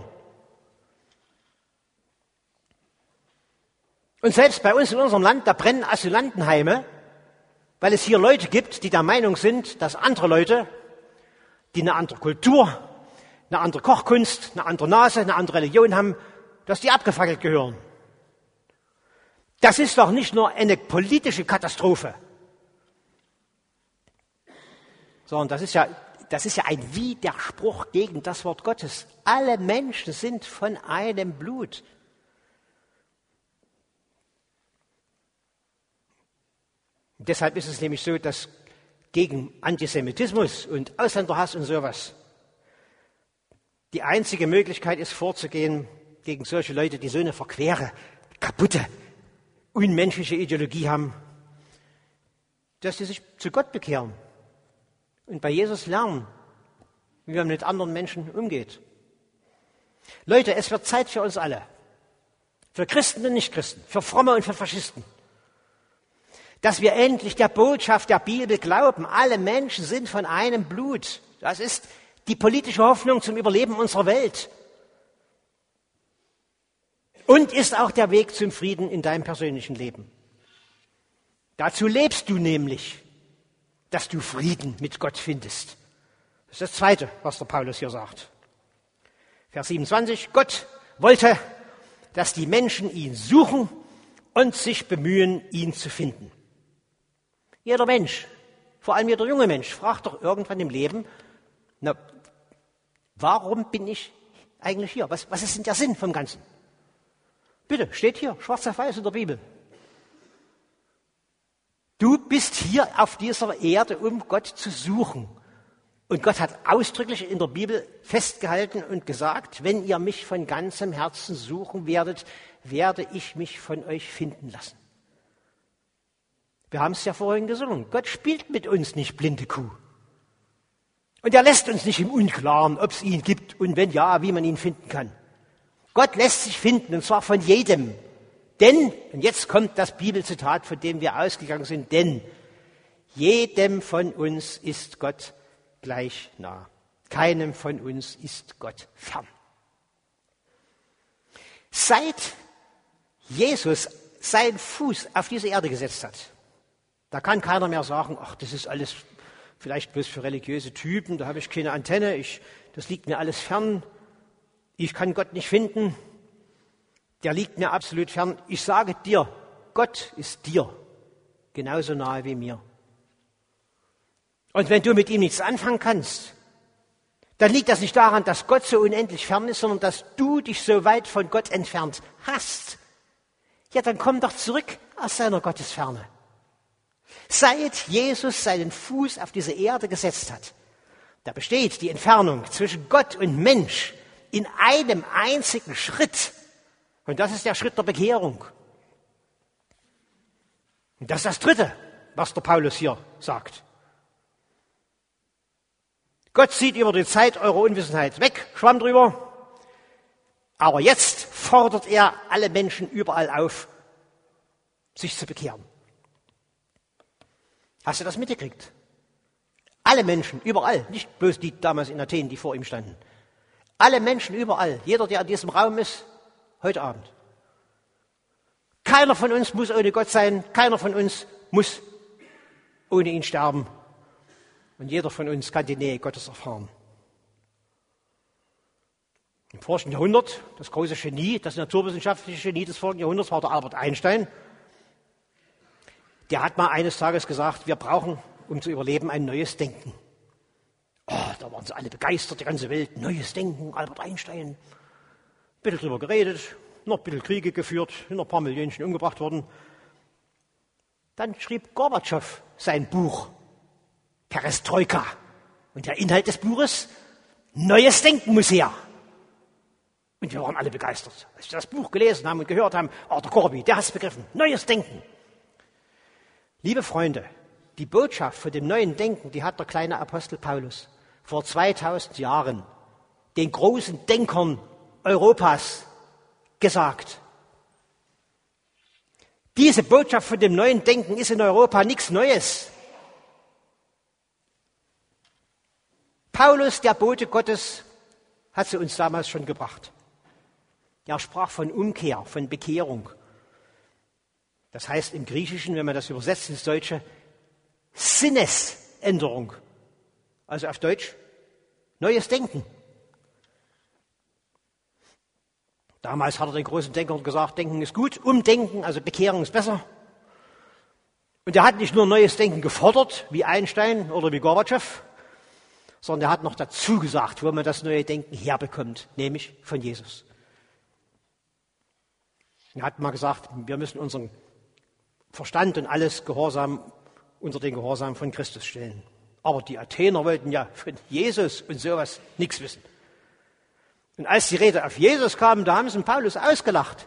Und selbst bei uns in unserem Land, da brennen Asylantenheime, weil es hier Leute gibt, die der Meinung sind, dass andere Leute, die eine andere Kultur, eine andere Kochkunst, eine andere Nase, eine andere Religion haben, dass die abgefackelt gehören. Das ist doch nicht nur eine politische Katastrophe, sondern das ist ja, das ist ja ein Widerspruch gegen das Wort Gottes. Alle Menschen sind von einem Blut. Und deshalb ist es nämlich so, dass gegen Antisemitismus und Ausländerhass und sowas die einzige Möglichkeit ist, vorzugehen gegen solche Leute, die so eine verquere, kaputte, unmenschliche Ideologie haben, dass sie sich zu Gott bekehren und bei Jesus lernen, wie man mit anderen Menschen umgeht. Leute, es wird Zeit für uns alle, für Christen und Nichtchristen, für Fromme und für Faschisten, dass wir endlich der Botschaft der Bibel glauben. Alle Menschen sind von einem Blut. Das ist die politische Hoffnung zum Überleben unserer Welt. Und ist auch der Weg zum Frieden in deinem persönlichen Leben. Dazu lebst du nämlich, dass du Frieden mit Gott findest. Das ist das Zweite, was der Paulus hier sagt. Vers siebenundzwanzig. Gott wollte, dass die Menschen ihn suchen und sich bemühen, ihn zu finden. Jeder Mensch, vor allem jeder junge Mensch, fragt doch irgendwann im Leben, na, warum bin ich eigentlich hier? Was, was ist denn der Sinn vom Ganzen? Bitte, steht hier, schwarz auf weiß in der Bibel. Du bist hier auf dieser Erde, um Gott zu suchen. Und Gott hat ausdrücklich in der Bibel festgehalten und gesagt, wenn ihr mich von ganzem Herzen suchen werdet, werde ich mich von euch finden lassen. Wir haben es ja vorhin gesungen. Gott spielt mit uns nicht blinde Kuh. Und er lässt uns nicht im Unklaren, ob es ihn gibt und wenn ja, wie man ihn finden kann. Gott lässt sich finden, und zwar von jedem. Denn, und jetzt kommt das Bibelzitat, von dem wir ausgegangen sind, denn jedem von uns ist Gott gleich nah. Keinem von uns ist Gott fern. Seit Jesus seinen Fuß auf diese Erde gesetzt hat, da kann keiner mehr sagen, ach, das ist alles vielleicht bloß für religiöse Typen, da habe ich keine Antenne, ich, das liegt mir alles fern, ich kann Gott nicht finden, der liegt mir absolut fern. Ich sage dir, Gott ist dir genauso nahe wie mir. Und wenn du mit ihm nichts anfangen kannst, dann liegt das nicht daran, dass Gott so unendlich fern ist, sondern dass du dich so weit von Gott entfernt hast. Ja, dann komm doch zurück aus seiner Gottesferne. Seit Jesus seinen Fuß auf diese Erde gesetzt hat, da besteht die Entfernung zwischen Gott und Mensch in einem einzigen Schritt. Und das ist der Schritt der Bekehrung. Und das ist das Dritte, was der Paulus hier sagt. Gott zieht über die Zeit eure Unwissenheit weg, schwamm drüber. Aber jetzt fordert er alle Menschen überall auf, sich zu bekehren. Hast du das mitgekriegt? Alle Menschen, überall, nicht bloß die damals in Athen, die vor ihm standen. Alle Menschen überall, jeder, der in diesem Raum ist, heute Abend. Keiner von uns muss ohne Gott sein, keiner von uns muss ohne ihn sterben. Und jeder von uns kann die Nähe Gottes erfahren. Im vorigen Jahrhundert, das große Genie, das naturwissenschaftliche Genie des vorigen Jahrhunderts war der Albert Einstein. Der hat mal eines Tages gesagt, wir brauchen, um zu überleben, ein neues Denken. Oh, da waren sie alle begeistert, die ganze Welt, neues Denken, Albert Einstein. Ein bisschen drüber geredet, noch ein bisschen Kriege geführt, noch ein paar Millionchen umgebracht worden. Dann schrieb Gorbatschow sein Buch, Perestroika. Und der Inhalt des Buches, neues Denken muss her. Und wir waren alle begeistert. Als wir das Buch gelesen haben und gehört haben, oh, der Gorbi, der hat es begriffen, neues Denken. Liebe Freunde, die Botschaft von dem neuen Denken, die hat der kleine Apostel Paulus vor zweitausend Jahren den großen Denkern Europas gesagt. Diese Botschaft von dem neuen Denken ist in Europa nichts Neues. Paulus, der Bote Gottes, hat sie uns damals schon gebracht. Er sprach von Umkehr, von Bekehrung. Das heißt im Griechischen, wenn man das übersetzt ins Deutsche, Sinnesänderung. Also auf Deutsch, neues Denken. Damals hat er den großen Denkern gesagt, Denken ist gut, Umdenken, also Bekehrung ist besser. Und er hat nicht nur neues Denken gefordert, wie Einstein oder wie Gorbatschow, sondern er hat noch dazu gesagt, wo man das neue Denken herbekommt, nämlich von Jesus. Er hat mal gesagt, wir müssen unseren Verstand und alles Gehorsam unter den Gehorsam von Christus stellen. Aber die Athener wollten ja von Jesus und sowas nichts wissen. Und als die Rede auf Jesus kam, da haben sie Paulus ausgelacht.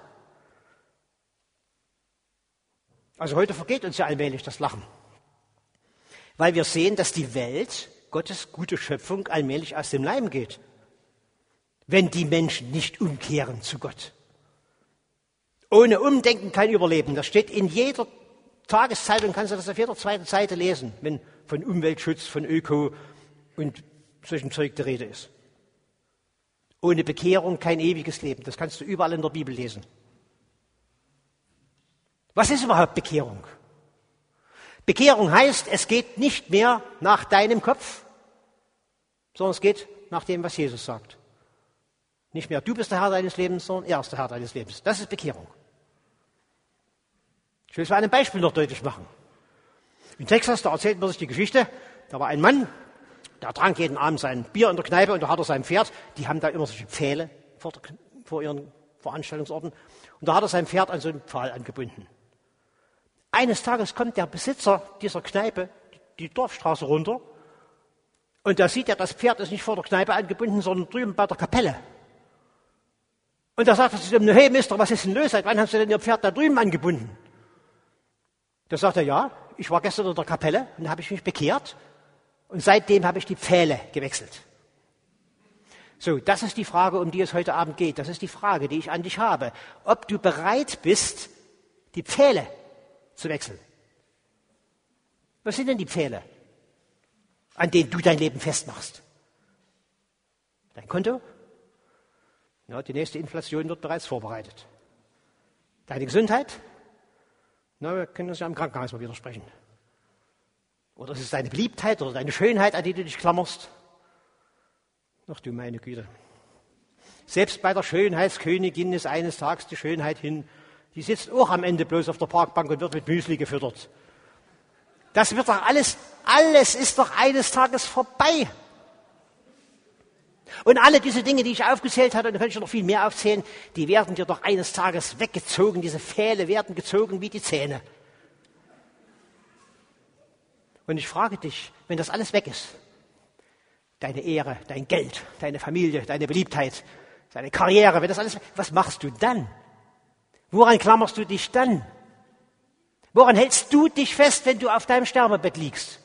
Also heute vergeht uns ja allmählich das Lachen. Weil wir sehen, dass die Welt, Gottes gute Schöpfung, allmählich aus dem Leim geht. Wenn die Menschen nicht umkehren zu Gott. Ohne Umdenken kein Überleben. Das steht in jeder Tageszeitung, kannst du das auf jeder zweiten Seite lesen, wenn von Umweltschutz, von Öko und solchen Zeug die Rede ist. Ohne Bekehrung kein ewiges Leben. Das kannst du überall in der Bibel lesen. Was ist überhaupt Bekehrung? Bekehrung heißt, es geht nicht mehr nach deinem Kopf, sondern es geht nach dem, was Jesus sagt. Nicht mehr du bist der Herr deines Lebens, sondern er ist der Herr deines Lebens. Das ist Bekehrung. Ich will es an einem Beispiel noch deutlich machen. In Texas, da erzählt man sich die Geschichte, da war ein Mann, der trank jeden Abend sein Bier in der Kneipe und da hat er sein Pferd, die haben da immer solche Pfähle vor, der, vor ihren Veranstaltungsorten, und da hat er sein Pferd an so einen Pfahl angebunden. Eines Tages kommt der Besitzer dieser Kneipe die Dorfstraße runter und da sieht er, das Pferd ist nicht vor der Kneipe angebunden, sondern drüben bei der Kapelle. Und da sagt er zu ihm, hey Mister, was ist denn los? Seit wann haben Sie denn Ihr Pferd da drüben angebunden? Da sagt er, ja, ich war gestern in der Kapelle und da habe ich mich bekehrt und seitdem habe ich die Pfähle gewechselt. So, das ist die Frage, um die es heute Abend geht. Das ist die Frage, die ich an dich habe. Ob du bereit bist, die Pfähle zu wechseln. Was sind denn die Pfähle, an denen du dein Leben festmachst? Dein Konto? Ja, die nächste Inflation wird bereits vorbereitet. Deine Gesundheit? Na, wir können uns ja im Krankenhaus mal widersprechen. Oder ist es deine Beliebtheit oder deine Schönheit, an die du dich klammerst? Ach du meine Güte. Selbst bei der Schönheitskönigin ist eines Tages die Schönheit hin. Die sitzt auch am Ende bloß auf der Parkbank und wird mit Müsli gefüttert. Das wird doch alles, alles ist doch eines Tages vorbei. Und alle diese Dinge, die ich aufgezählt hatte, und da könnte ich noch viel mehr aufzählen, die werden dir doch eines Tages weggezogen. Diese Pfähle werden gezogen wie die Zähne. Und ich frage dich, wenn das alles weg ist, deine Ehre, dein Geld, deine Familie, deine Beliebtheit, deine Karriere, wenn das alles weg ist, was machst du dann? Woran klammerst du dich dann? Woran hältst du dich fest, wenn du auf deinem Sterbebett liegst?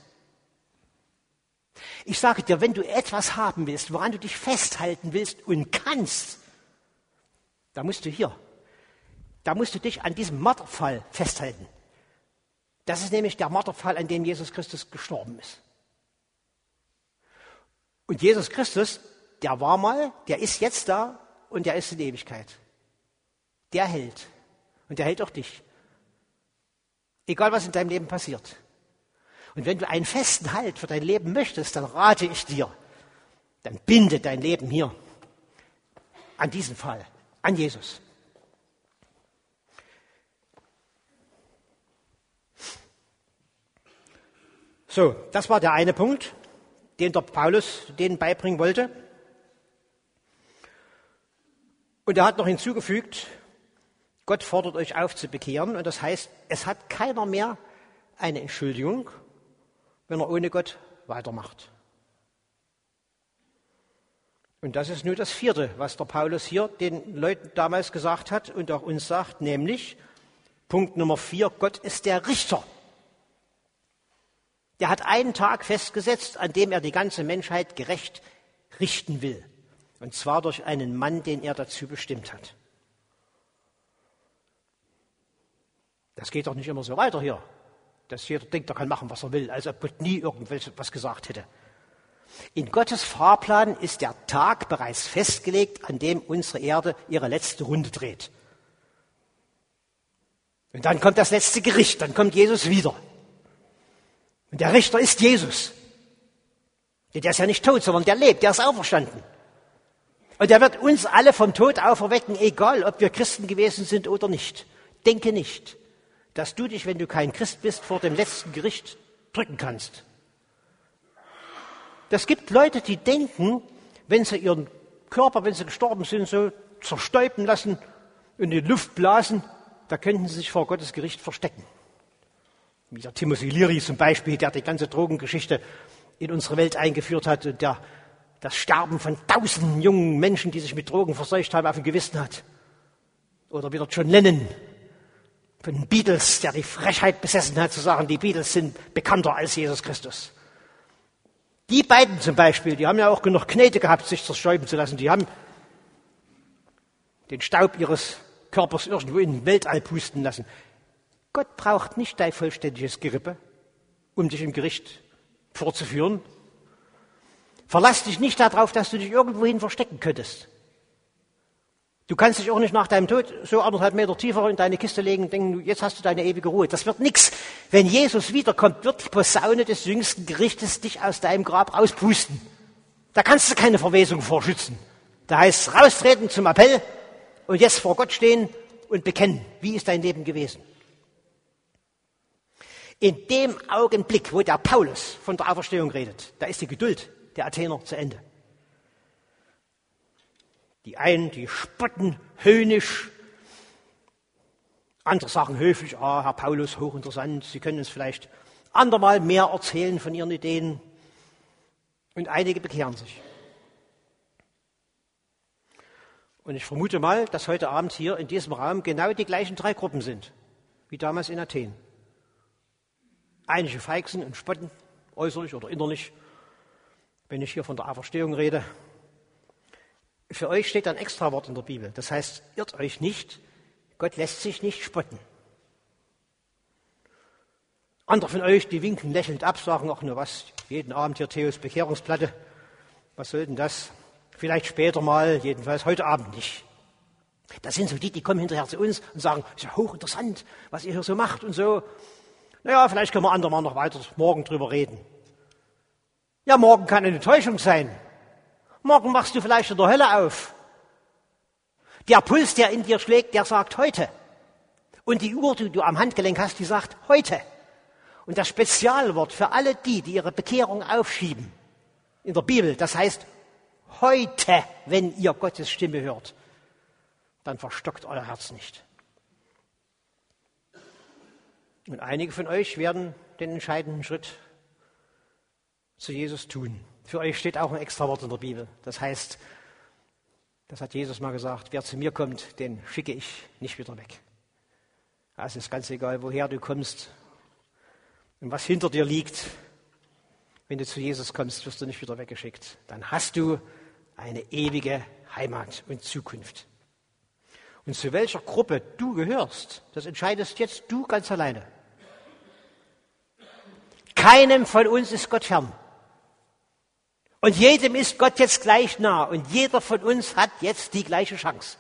Ich sage dir, wenn du etwas haben willst, woran du dich festhalten willst und kannst, da musst du hier, da musst du dich an diesem Marterpfahl festhalten. Das ist nämlich der Marterpfahl, an dem Jesus Christus gestorben ist. Und Jesus Christus, der war mal, der ist jetzt da und der ist in Ewigkeit. Der hält. Und der hält auch dich. Egal, was in deinem Leben passiert. Und wenn du einen festen Halt für dein Leben möchtest, dann rate ich dir, dann binde dein Leben hier an diesen Fall, an Jesus. So, das war der eine Punkt, den der Paulus denen beibringen wollte. Und er hat noch hinzugefügt, Gott fordert euch auf zu bekehren. Und das heißt, es hat keiner mehr eine Entschuldigung, wenn er ohne Gott weitermacht. Und das ist nur das Vierte, was der Paulus hier den Leuten damals gesagt hat und auch uns sagt, nämlich Punkt Nummer vier, Gott ist der Richter. Der hat einen Tag festgesetzt, an dem er die ganze Menschheit gerecht richten will. Und zwar durch einen Mann, den er dazu bestimmt hat. Das geht doch nicht immer so weiter hier, dass jeder denkt, er kann machen, was er will, als ob Gott nie irgendwas gesagt hätte. In Gottes Fahrplan ist der Tag bereits festgelegt, an dem unsere Erde ihre letzte Runde dreht. Und dann kommt das letzte Gericht, dann kommt Jesus wieder. Und der Richter ist Jesus. Der ist ja nicht tot, sondern der lebt, der ist auferstanden. Und der wird uns alle vom Tod auferwecken, egal ob wir Christen gewesen sind oder nicht. Denke nicht, dass du dich, wenn du kein Christ bist, vor dem letzten Gericht drücken kannst. Das gibt Leute, die denken, wenn sie ihren Körper, wenn sie gestorben sind, so zerstäuben lassen und in die Luft blasen, da könnten sie sich vor Gottes Gericht verstecken. Wie der Timothy Leary zum Beispiel, der die ganze Drogengeschichte in unsere Welt eingeführt hat und der das Sterben von tausenden jungen Menschen, die sich mit Drogen verseucht haben, auf dem Gewissen hat. Oder wieder John Lennon von den Beatles, der die Frechheit besessen hat, zu sagen, die Beatles sind bekannter als Jesus Christus. Die beiden zum Beispiel, die haben ja auch genug Knete gehabt, sich zerstäuben zu lassen. Die haben den Staub ihres Körpers irgendwo in den Weltall pusten lassen. Gott braucht nicht dein vollständiges Gerippe, um dich im Gericht vorzuführen. Verlass dich nicht darauf, dass du dich irgendwohin verstecken könntest. Du kannst dich auch nicht nach deinem Tod so anderthalb Meter tiefer in deine Kiste legen und denken, jetzt hast du deine ewige Ruhe. Das wird nichts. Wenn Jesus wiederkommt, wird die Posaune des jüngsten Gerichtes dich aus deinem Grab rauspusten. Da kannst du keine Verwesung vorschützen. Da heißt es raustreten zum Appell und jetzt vor Gott stehen und bekennen, wie ist dein Leben gewesen. In dem Augenblick, wo der Paulus von der Auferstehung redet, da ist die Geduld der Athener zu Ende. Die einen, die spotten höhnisch, andere sagen höflich, ah, Herr Paulus, hochinteressant, Sie können uns vielleicht andermal mehr erzählen von Ihren Ideen. Und einige bekehren sich. Und ich vermute mal, dass heute Abend hier in diesem Raum genau die gleichen drei Gruppen sind, wie damals in Athen. Einige feixen und spotten, äußerlich oder innerlich, wenn ich hier von der Auferstehung rede. Für euch steht ein Extrawort in der Bibel. Das heißt, irrt euch nicht, Gott lässt sich nicht spotten. Andere von euch, die winken lächelnd ab, sagen, ach nur was, jeden Abend hier Theos Bekehrungsplatte. Was soll denn das? Vielleicht später mal, jedenfalls heute Abend nicht. Das sind so die, die kommen hinterher zu uns und sagen, ist ja hochinteressant, was ihr hier so macht und so. Naja, vielleicht können wir andermal noch weiter morgen drüber reden. Ja, morgen kann eine Täuschung sein. Morgen machst du vielleicht in der Hölle auf. Der Puls, der in dir schlägt, der sagt heute. Und die Uhr, die du am Handgelenk hast, die sagt heute. Und das Spezialwort für alle die, die ihre Bekehrung aufschieben, in der Bibel, das heißt heute, wenn ihr Gottes Stimme hört, dann verstockt euer Herz nicht. Und einige von euch werden den entscheidenden Schritt zu Jesus tun. Für euch steht auch ein extra Wort in der Bibel. Das heißt, das hat Jesus mal gesagt, wer zu mir kommt, den schicke ich nicht wieder weg. Also ist ganz egal, woher du kommst und was hinter dir liegt. Wenn du zu Jesus kommst, wirst du nicht wieder weggeschickt. Dann hast du eine ewige Heimat und Zukunft. Und zu welcher Gruppe du gehörst, das entscheidest jetzt du ganz alleine. Keinem von uns ist Gott fern. Und jedem ist Gott jetzt gleich nah. Und jeder von uns hat jetzt die gleiche Chance.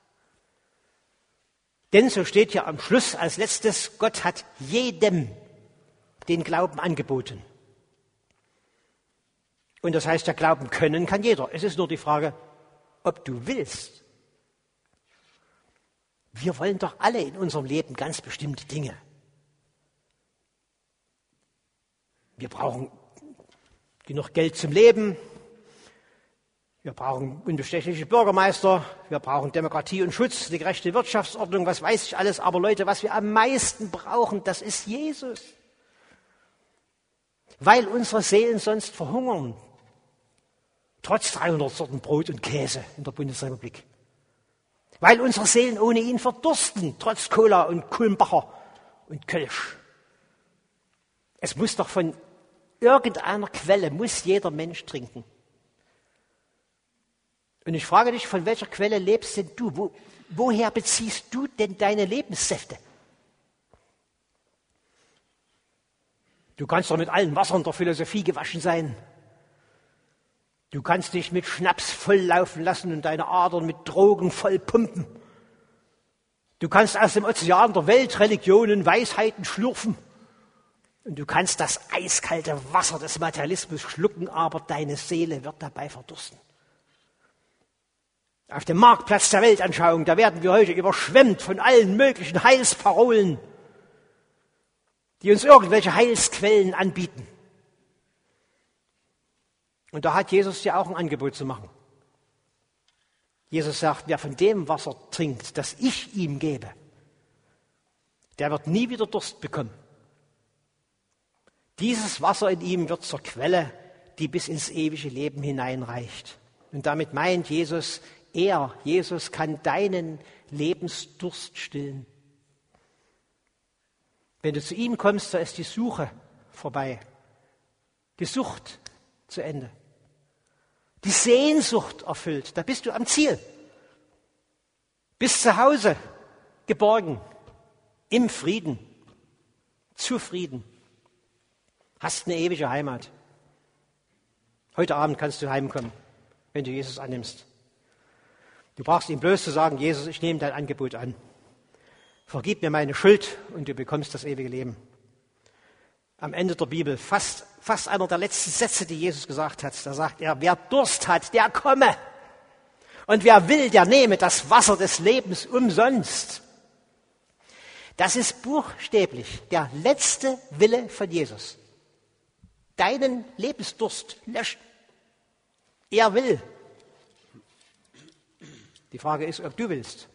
Denn so steht hier am Schluss als letztes, Gott hat jedem den Glauben angeboten. Und das heißt, der Glauben können kann jeder. Es ist nur die Frage, ob du willst. Wir wollen doch alle in unserem Leben ganz bestimmte Dinge. Wir brauchen genug Geld zum Leben. Wir brauchen unbestechliche Bürgermeister, wir brauchen Demokratie und Schutz, eine gerechte Wirtschaftsordnung, was weiß ich alles. Aber Leute, was wir am meisten brauchen, das ist Jesus. Weil unsere Seelen sonst verhungern. Trotz dreihundert Sorten Brot und Käse in der Bundesrepublik. Weil unsere Seelen ohne ihn verdursten, trotz Cola und Kulmbacher und Kölsch. Es muss doch von irgendeiner Quelle, muss jeder Mensch trinken. Und ich frage dich, von welcher Quelle lebst denn du? Wo, woher beziehst du denn deine Lebenssäfte? Du kannst doch mit allen Wassern der Philosophie gewaschen sein. Du kannst dich mit Schnaps volllaufen lassen und deine Adern mit Drogen voll pumpen. Du kannst aus dem Ozean der Weltreligionen Weisheiten schlürfen. Und du kannst das eiskalte Wasser des Materialismus schlucken, aber deine Seele wird dabei verdursten. Auf dem Marktplatz der Weltanschauung, da werden wir heute überschwemmt von allen möglichen Heilsparolen, die uns irgendwelche Heilsquellen anbieten. Und da hat Jesus dir auch ein Angebot zu machen. Jesus sagt, wer von dem Wasser trinkt, das ich ihm gebe, der wird nie wieder Durst bekommen. Dieses Wasser in ihm wird zur Quelle, die bis ins ewige Leben hineinreicht. Und damit meint Jesus, er, Jesus, kann deinen Lebensdurst stillen. Wenn du zu ihm kommst, so ist die Suche vorbei. Die Sucht zu Ende. Die Sehnsucht erfüllt. Da bist du am Ziel. Bist zu Hause, geborgen, im Frieden, zufrieden. Hast eine ewige Heimat. Heute Abend kannst du heimkommen, wenn du Jesus annimmst. Du brauchst ihm bloß zu sagen, Jesus, ich nehme dein Angebot an. Vergib mir meine Schuld und du bekommst das ewige Leben. Am Ende der Bibel, fast, fast einer der letzten Sätze, die Jesus gesagt hat, da sagt er, wer Durst hat, der komme. Und wer will, der nehme das Wasser des Lebens umsonst. Das ist buchstäblich der letzte Wille von Jesus. Deinen Lebensdurst löschen. Er will. Die Frage ist, ob du willst.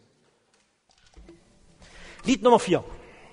Lied Nummer vier.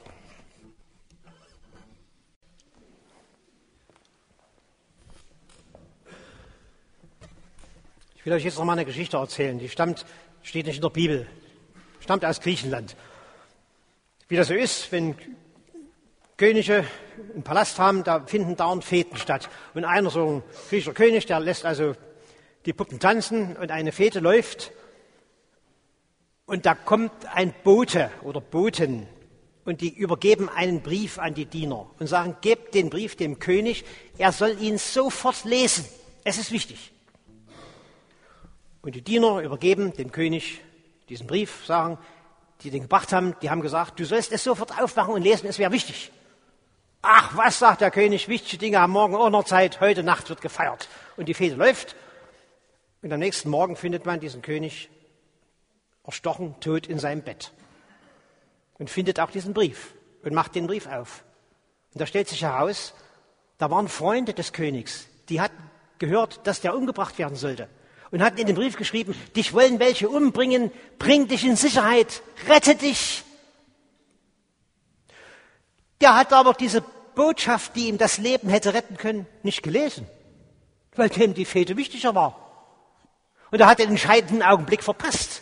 Ich will euch jetzt noch mal eine Geschichte erzählen. Die stammt, steht nicht in der Bibel, stammt aus Griechenland. Wie das so ist, wenn Könige einen Palast haben, da finden dauernd Feten statt. Und einer, so ein griechischer König, der lässt also die Puppen tanzen und eine Fete läuft. Und da kommt ein Bote oder Boten und die übergeben einen Brief an die Diener und sagen, gebt den Brief dem König, er soll ihn sofort lesen. Es ist wichtig. Und die Diener übergeben dem König diesen Brief, sagen, die den gebracht haben, die haben gesagt, du sollst es sofort aufmachen und lesen, es wäre wichtig. Ach, was, sagt der König, wichtige Dinge haben morgen auch noch Zeit, heute Nacht wird gefeiert. Und die Fete läuft und am nächsten Morgen findet man diesen König erstochen, tot in seinem Bett. Und findet auch diesen Brief und macht den Brief auf. Und da stellt sich heraus, da waren Freunde des Königs, die hatten gehört, dass der umgebracht werden sollte. Und hatten in den Brief geschrieben, dich wollen welche umbringen, bring dich in Sicherheit, rette dich. Der hat aber diese Botschaft, die ihm das Leben hätte retten können, nicht gelesen, weil dem die Fete wichtiger war. Und er hat den entscheidenden Augenblick verpasst.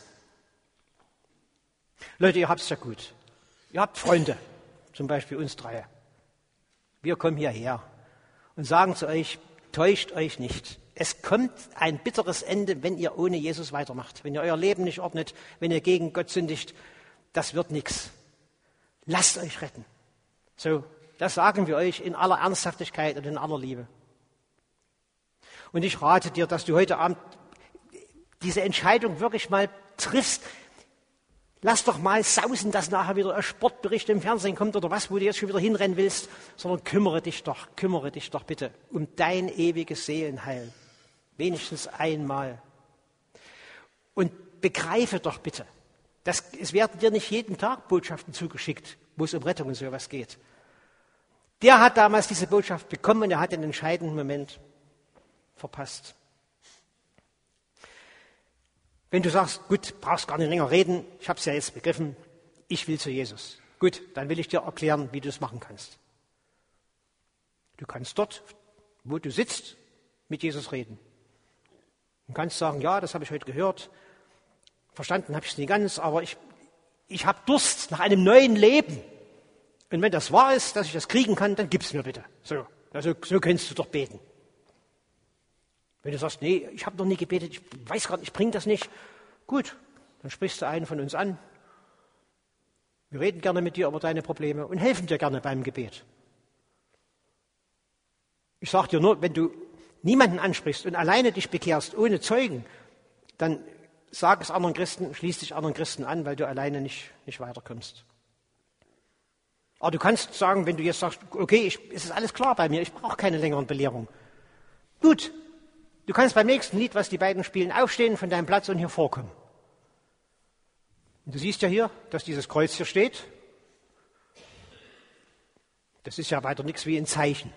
Leute, ihr habt's ja gut. Ihr habt Freunde, zum Beispiel uns drei. Wir kommen hierher und sagen zu euch, täuscht euch nicht. Es kommt ein bitteres Ende, wenn ihr ohne Jesus weitermacht. Wenn ihr euer Leben nicht ordnet, wenn ihr gegen Gott sündigt, das wird nichts. Lasst euch retten. So, das sagen wir euch in aller Ernsthaftigkeit und in aller Liebe. Und ich rate dir, dass du heute Abend diese Entscheidung wirklich mal triffst. Lass doch mal sausen, dass nachher wieder ein Sportbericht im Fernsehen kommt oder was, wo du jetzt schon wieder hinrennen willst, sondern kümmere dich doch, kümmere dich doch bitte um dein ewiges Seelenheil. Wenigstens einmal. Und begreife doch bitte, dass, es werden dir nicht jeden Tag Botschaften zugeschickt, wo es um Rettung und sowas geht. Der hat damals diese Botschaft bekommen und er hat den entscheidenden Moment verpasst. Wenn du sagst, gut, brauchst gar nicht länger reden, ich habe es ja jetzt begriffen, ich will zu Jesus. Gut, dann will ich dir erklären, wie du es machen kannst. Du kannst dort, wo du sitzt, mit Jesus reden. Du kannst sagen, ja, das habe ich heute gehört, verstanden habe ich es nicht ganz, aber ich, ich habe Durst nach einem neuen Leben. Und wenn das wahr ist, dass ich das kriegen kann, dann gib es mir bitte. So, also, so kannst du doch beten. Wenn du sagst, nee, ich habe noch nie gebetet, ich weiß gerade, ich bringe das nicht. Gut, dann sprichst du einen von uns an. Wir reden gerne mit dir über deine Probleme und helfen dir gerne beim Gebet. Ich sage dir nur, wenn du niemanden ansprichst und alleine dich bekehrst, ohne Zeugen, dann sag es anderen Christen, schließ dich anderen Christen an, weil du alleine nicht, nicht weiterkommst. Aber du kannst sagen, wenn du jetzt sagst, okay, ich, es ist alles klar bei mir, ich brauche keine längeren Belehrungen. Gut, du kannst beim nächsten Lied, was die beiden spielen, aufstehen von deinem Platz und hier vorkommen. Und du siehst ja hier, dass dieses Kreuz hier steht. Das ist ja weiter nichts wie ein Zeichen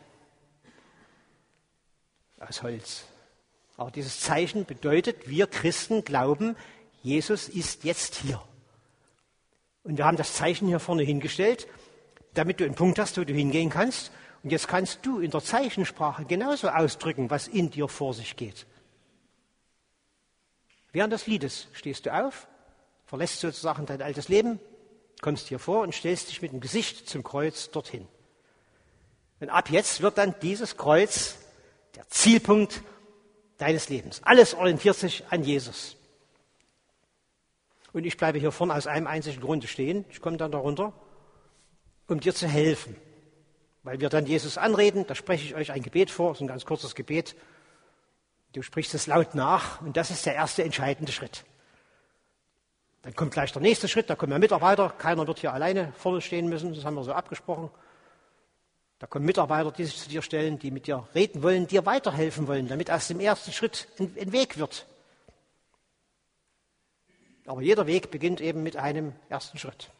aus Holz. Aber dieses Zeichen bedeutet, wir Christen glauben, Jesus ist jetzt hier. Und wir haben das Zeichen hier vorne hingestellt, damit du einen Punkt hast, wo du hingehen kannst. Und jetzt kannst du in der Zeichensprache genauso ausdrücken, was in dir vor sich geht. Während des Liedes stehst du auf, verlässt sozusagen dein altes Leben, kommst hier vor und stellst dich mit dem Gesicht zum Kreuz dorthin. Und ab jetzt wird dann dieses Kreuz der Zielpunkt deines Lebens. Alles orientiert sich an Jesus. Und ich bleibe hier vorne aus einem einzigen Grunde stehen. Ich komme dann darunter, um dir zu helfen. Weil wir dann Jesus anreden, da spreche ich euch ein Gebet vor, so ein ganz kurzes Gebet. Du sprichst es laut nach und das ist der erste entscheidende Schritt. Dann kommt gleich der nächste Schritt, da kommen ja Mitarbeiter, keiner wird hier alleine vorne stehen müssen, das haben wir so abgesprochen. Da kommen Mitarbeiter, die sich zu dir stellen, die mit dir reden wollen, dir weiterhelfen wollen, damit aus dem ersten Schritt ein, ein Weg wird. Aber jeder Weg beginnt eben mit einem ersten Schritt.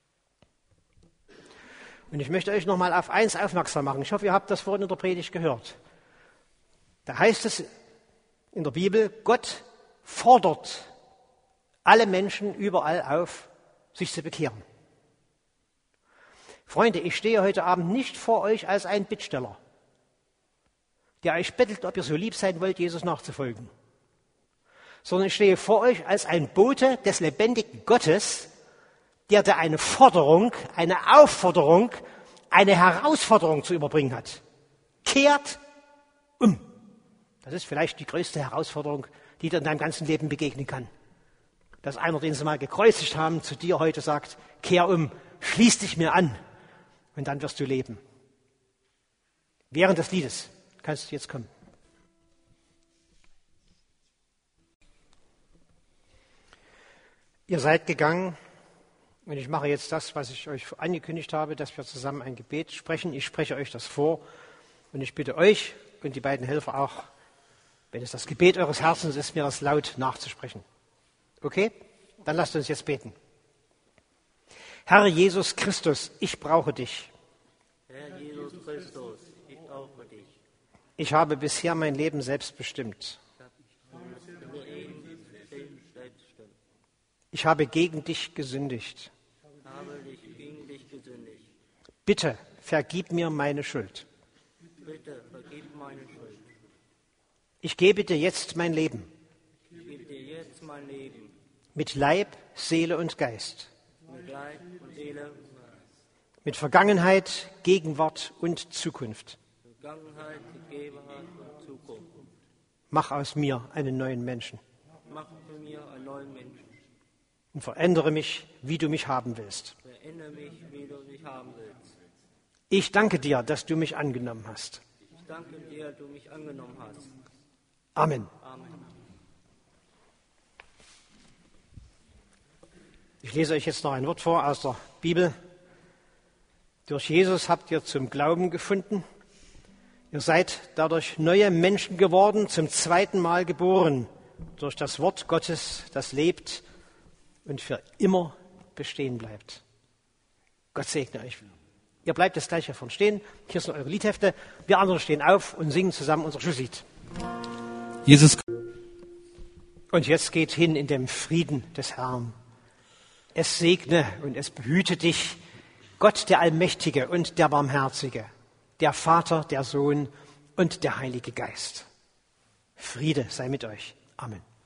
Und ich möchte euch nochmal auf eins aufmerksam machen. Ich hoffe, ihr habt das vorhin in der Predigt gehört. Da heißt es in der Bibel, Gott fordert alle Menschen überall auf, sich zu bekehren. Freunde, ich stehe heute Abend nicht vor euch als ein Bittsteller, der euch bettelt, ob ihr so lieb sein wollt, Jesus nachzufolgen. Sondern ich stehe vor euch als ein Bote des lebendigen Gottes, der da eine Forderung, eine Aufforderung, eine Herausforderung zu überbringen hat. Kehrt um. Das ist vielleicht die größte Herausforderung, die dir in deinem ganzen Leben begegnen kann. Dass einer, den sie mal gekreuzigt haben, zu dir heute sagt, kehr um, schließ dich mir an und dann wirst du leben. Während des Liedes kannst du jetzt kommen. Ihr seid gegangen und ich mache jetzt das, was ich euch angekündigt habe, dass wir zusammen ein Gebet sprechen. Ich spreche euch das vor und ich bitte euch und die beiden Helfer auch, wenn es das Gebet eures Herzens ist, mir das laut nachzusprechen. Okay? Dann lasst uns jetzt beten. Herr Jesus Christus, ich brauche dich. Herr Jesus Christus, ich brauche dich. Ich habe bisher mein Leben selbst bestimmt. Ich habe gegen dich gesündigt. Habe dich gegen dich gesündigt. Bitte, vergib mir meine Schuld. Bitte, vergib meine Schuld. Ich gebe dir jetzt mein Leben. Ich gebe dir jetzt mein Leben. Mit Leib, Seele und Geist. Mit Leib und Seele. Mit Vergangenheit, Gegenwart und Zukunft. Vergangenheit, Gegenwart und Zukunft. Mach aus mir einen neuen Menschen. Mach von mir einen neuen Menschen. Und verändere mich, wie du mich haben willst. Verändere mich, wie du mich haben willst. Ich danke dir, dass du mich angenommen hast. Ich danke dir, dass du mich angenommen hast. Amen. Amen. Ich lese euch jetzt noch ein Wort vor aus der Bibel. Durch Jesus habt ihr zum Glauben gefunden. Ihr seid dadurch neue Menschen geworden, zum zweiten Mal geboren, durch das Wort Gottes, das lebt und für immer bestehen bleibt. Gott segne euch. Ihr bleibt jetzt gleich hier vorne stehen. Hier sind eure Liedhefte. Wir anderen stehen auf und singen zusammen unser Schlusslied. Jesus. Und jetzt geht hin in dem Frieden des Herrn. Es segne und es behüte dich, Gott der Allmächtige und der Barmherzige, der Vater, der Sohn und der Heilige Geist. Friede sei mit euch. Amen.